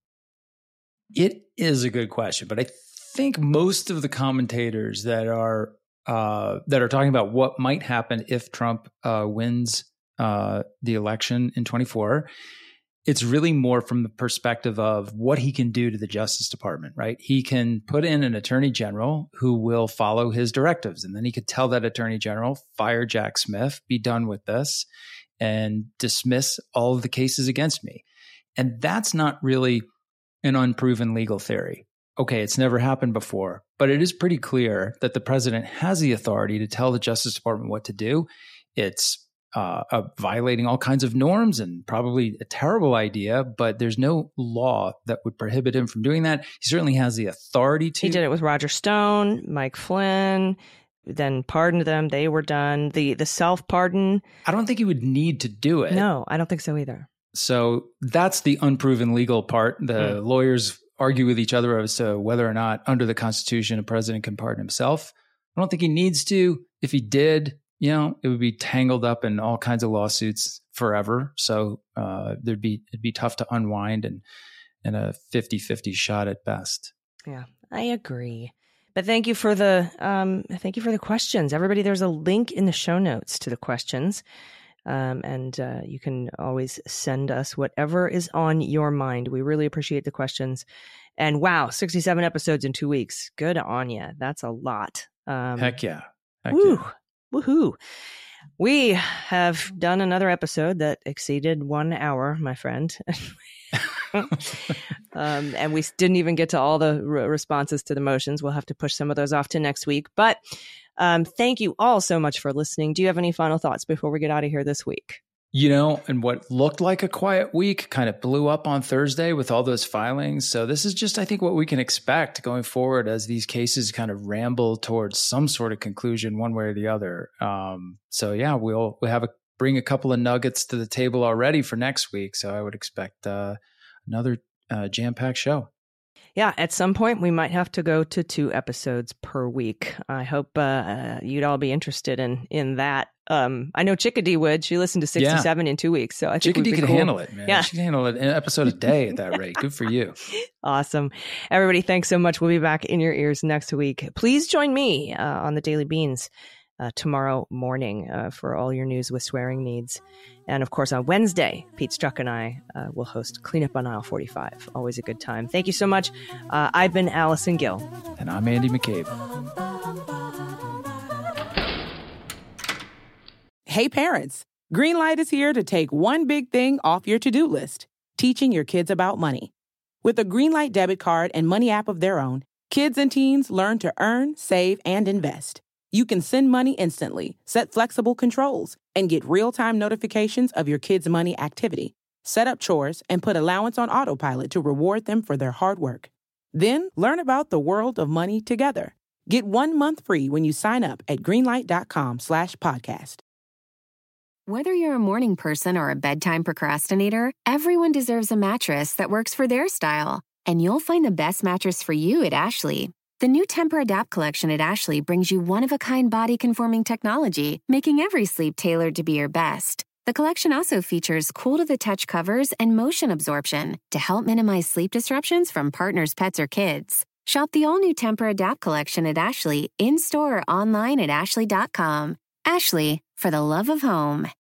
It is a good question, but I think most of the commentators that are uh, that are talking about what might happen if Trump uh, wins uh, the election in twenty-four, it's really more from the perspective of what he can do to the Justice Department, right? He can put in an attorney general who will follow his directives, and then he could tell that attorney general, fire Jack Smith, be done with this, and dismiss all of the cases against me. And that's not really an unproven legal theory. Okay, it's never happened before, but it is pretty clear that the president has the authority to tell the Justice Department what to do. It's uh, uh, violating all kinds of norms and probably a terrible idea, but there's no law that would prohibit him from doing that. He certainly has the authority to. He did it with Roger Stone, Mike Flynn, then pardoned them. They were done. The the self-pardon. I don't think he would need to do it. No, I don't think so either. So that's the unproven legal part. The mm. lawyers argue with each other as to whether or not under the Constitution a president can pardon himself. I don't think he needs to. If he did, you know, it would be tangled up in all kinds of lawsuits forever. So uh, there'd be it'd be tough to unwind and and a fifty-fifty shot at best. Yeah, I agree. But thank you for the um, thank you for the questions, everybody. There's a link in the show notes to the questions, um, and uh, you can always send us whatever is on your mind. We really appreciate the questions. And wow, sixty-seven episodes in two weeks. Good on you. That's a lot. Um, Heck yeah. Heck woo, yeah. Woohoo. We have done another episode that exceeded one hour, my friend. um, and we didn't even get to all the re- responses to the motions. We'll have to push some of those off to next week. But um, thank you all so much for listening. Do you have any final thoughts before we get out of here this week? You know, and what looked like a quiet week kind of blew up on Thursday with all those filings. So this is just, I think, what we can expect going forward as these cases kind of ramble towards some sort of conclusion one way or the other. Um, so yeah, we'll we have a bring a couple of nuggets to the table already for next week. So I would expect uh, another uh, jam-packed show. Yeah, at some point we might have to go to two episodes per week. I hope uh, you'd all be interested in in that. Um, I know Chickadee would. She listened to sixty-seven yeah. in two weeks, so I think Chickadee can cool. handle it, man. Yeah. She can handle it an episode a day at that rate. Good for you. Awesome, everybody. Thanks so much. We'll be back in your ears next week. Please join me uh, on the Daily Beans uh, tomorrow morning uh, for all your news with swearing needs. And of course, on Wednesday, Pete Struck and I uh, will host Cleanup on Aisle forty-five. Always a good time. Thank you so much. Uh, I've been Allison Gill. And I'm Andy McCabe. Hey, parents. Greenlight is here to take one big thing off your to-do list, teaching your kids about money. With a Greenlight debit card and money app of their own, kids and teens learn to earn, save, and invest. You can send money instantly, set flexible controls, and get real-time notifications of your kids' money activity. Set up chores and put allowance on autopilot to reward them for their hard work. Then learn about the world of money together. Get one month free when you sign up at greenlight.com slash podcast. Whether you're a morning person or a bedtime procrastinator, everyone deserves a mattress that works for their style. And you'll find the best mattress for you at Ashley. The new Tempur-Adapt collection at Ashley brings you one-of-a-kind body-conforming technology, making every sleep tailored to be your best. The collection also features cool-to-the-touch covers and motion absorption to help minimize sleep disruptions from partners, pets, or kids. Shop the all-new Tempur-Adapt collection at Ashley, in-store or online at ashley dot com. Ashley, for the love of home.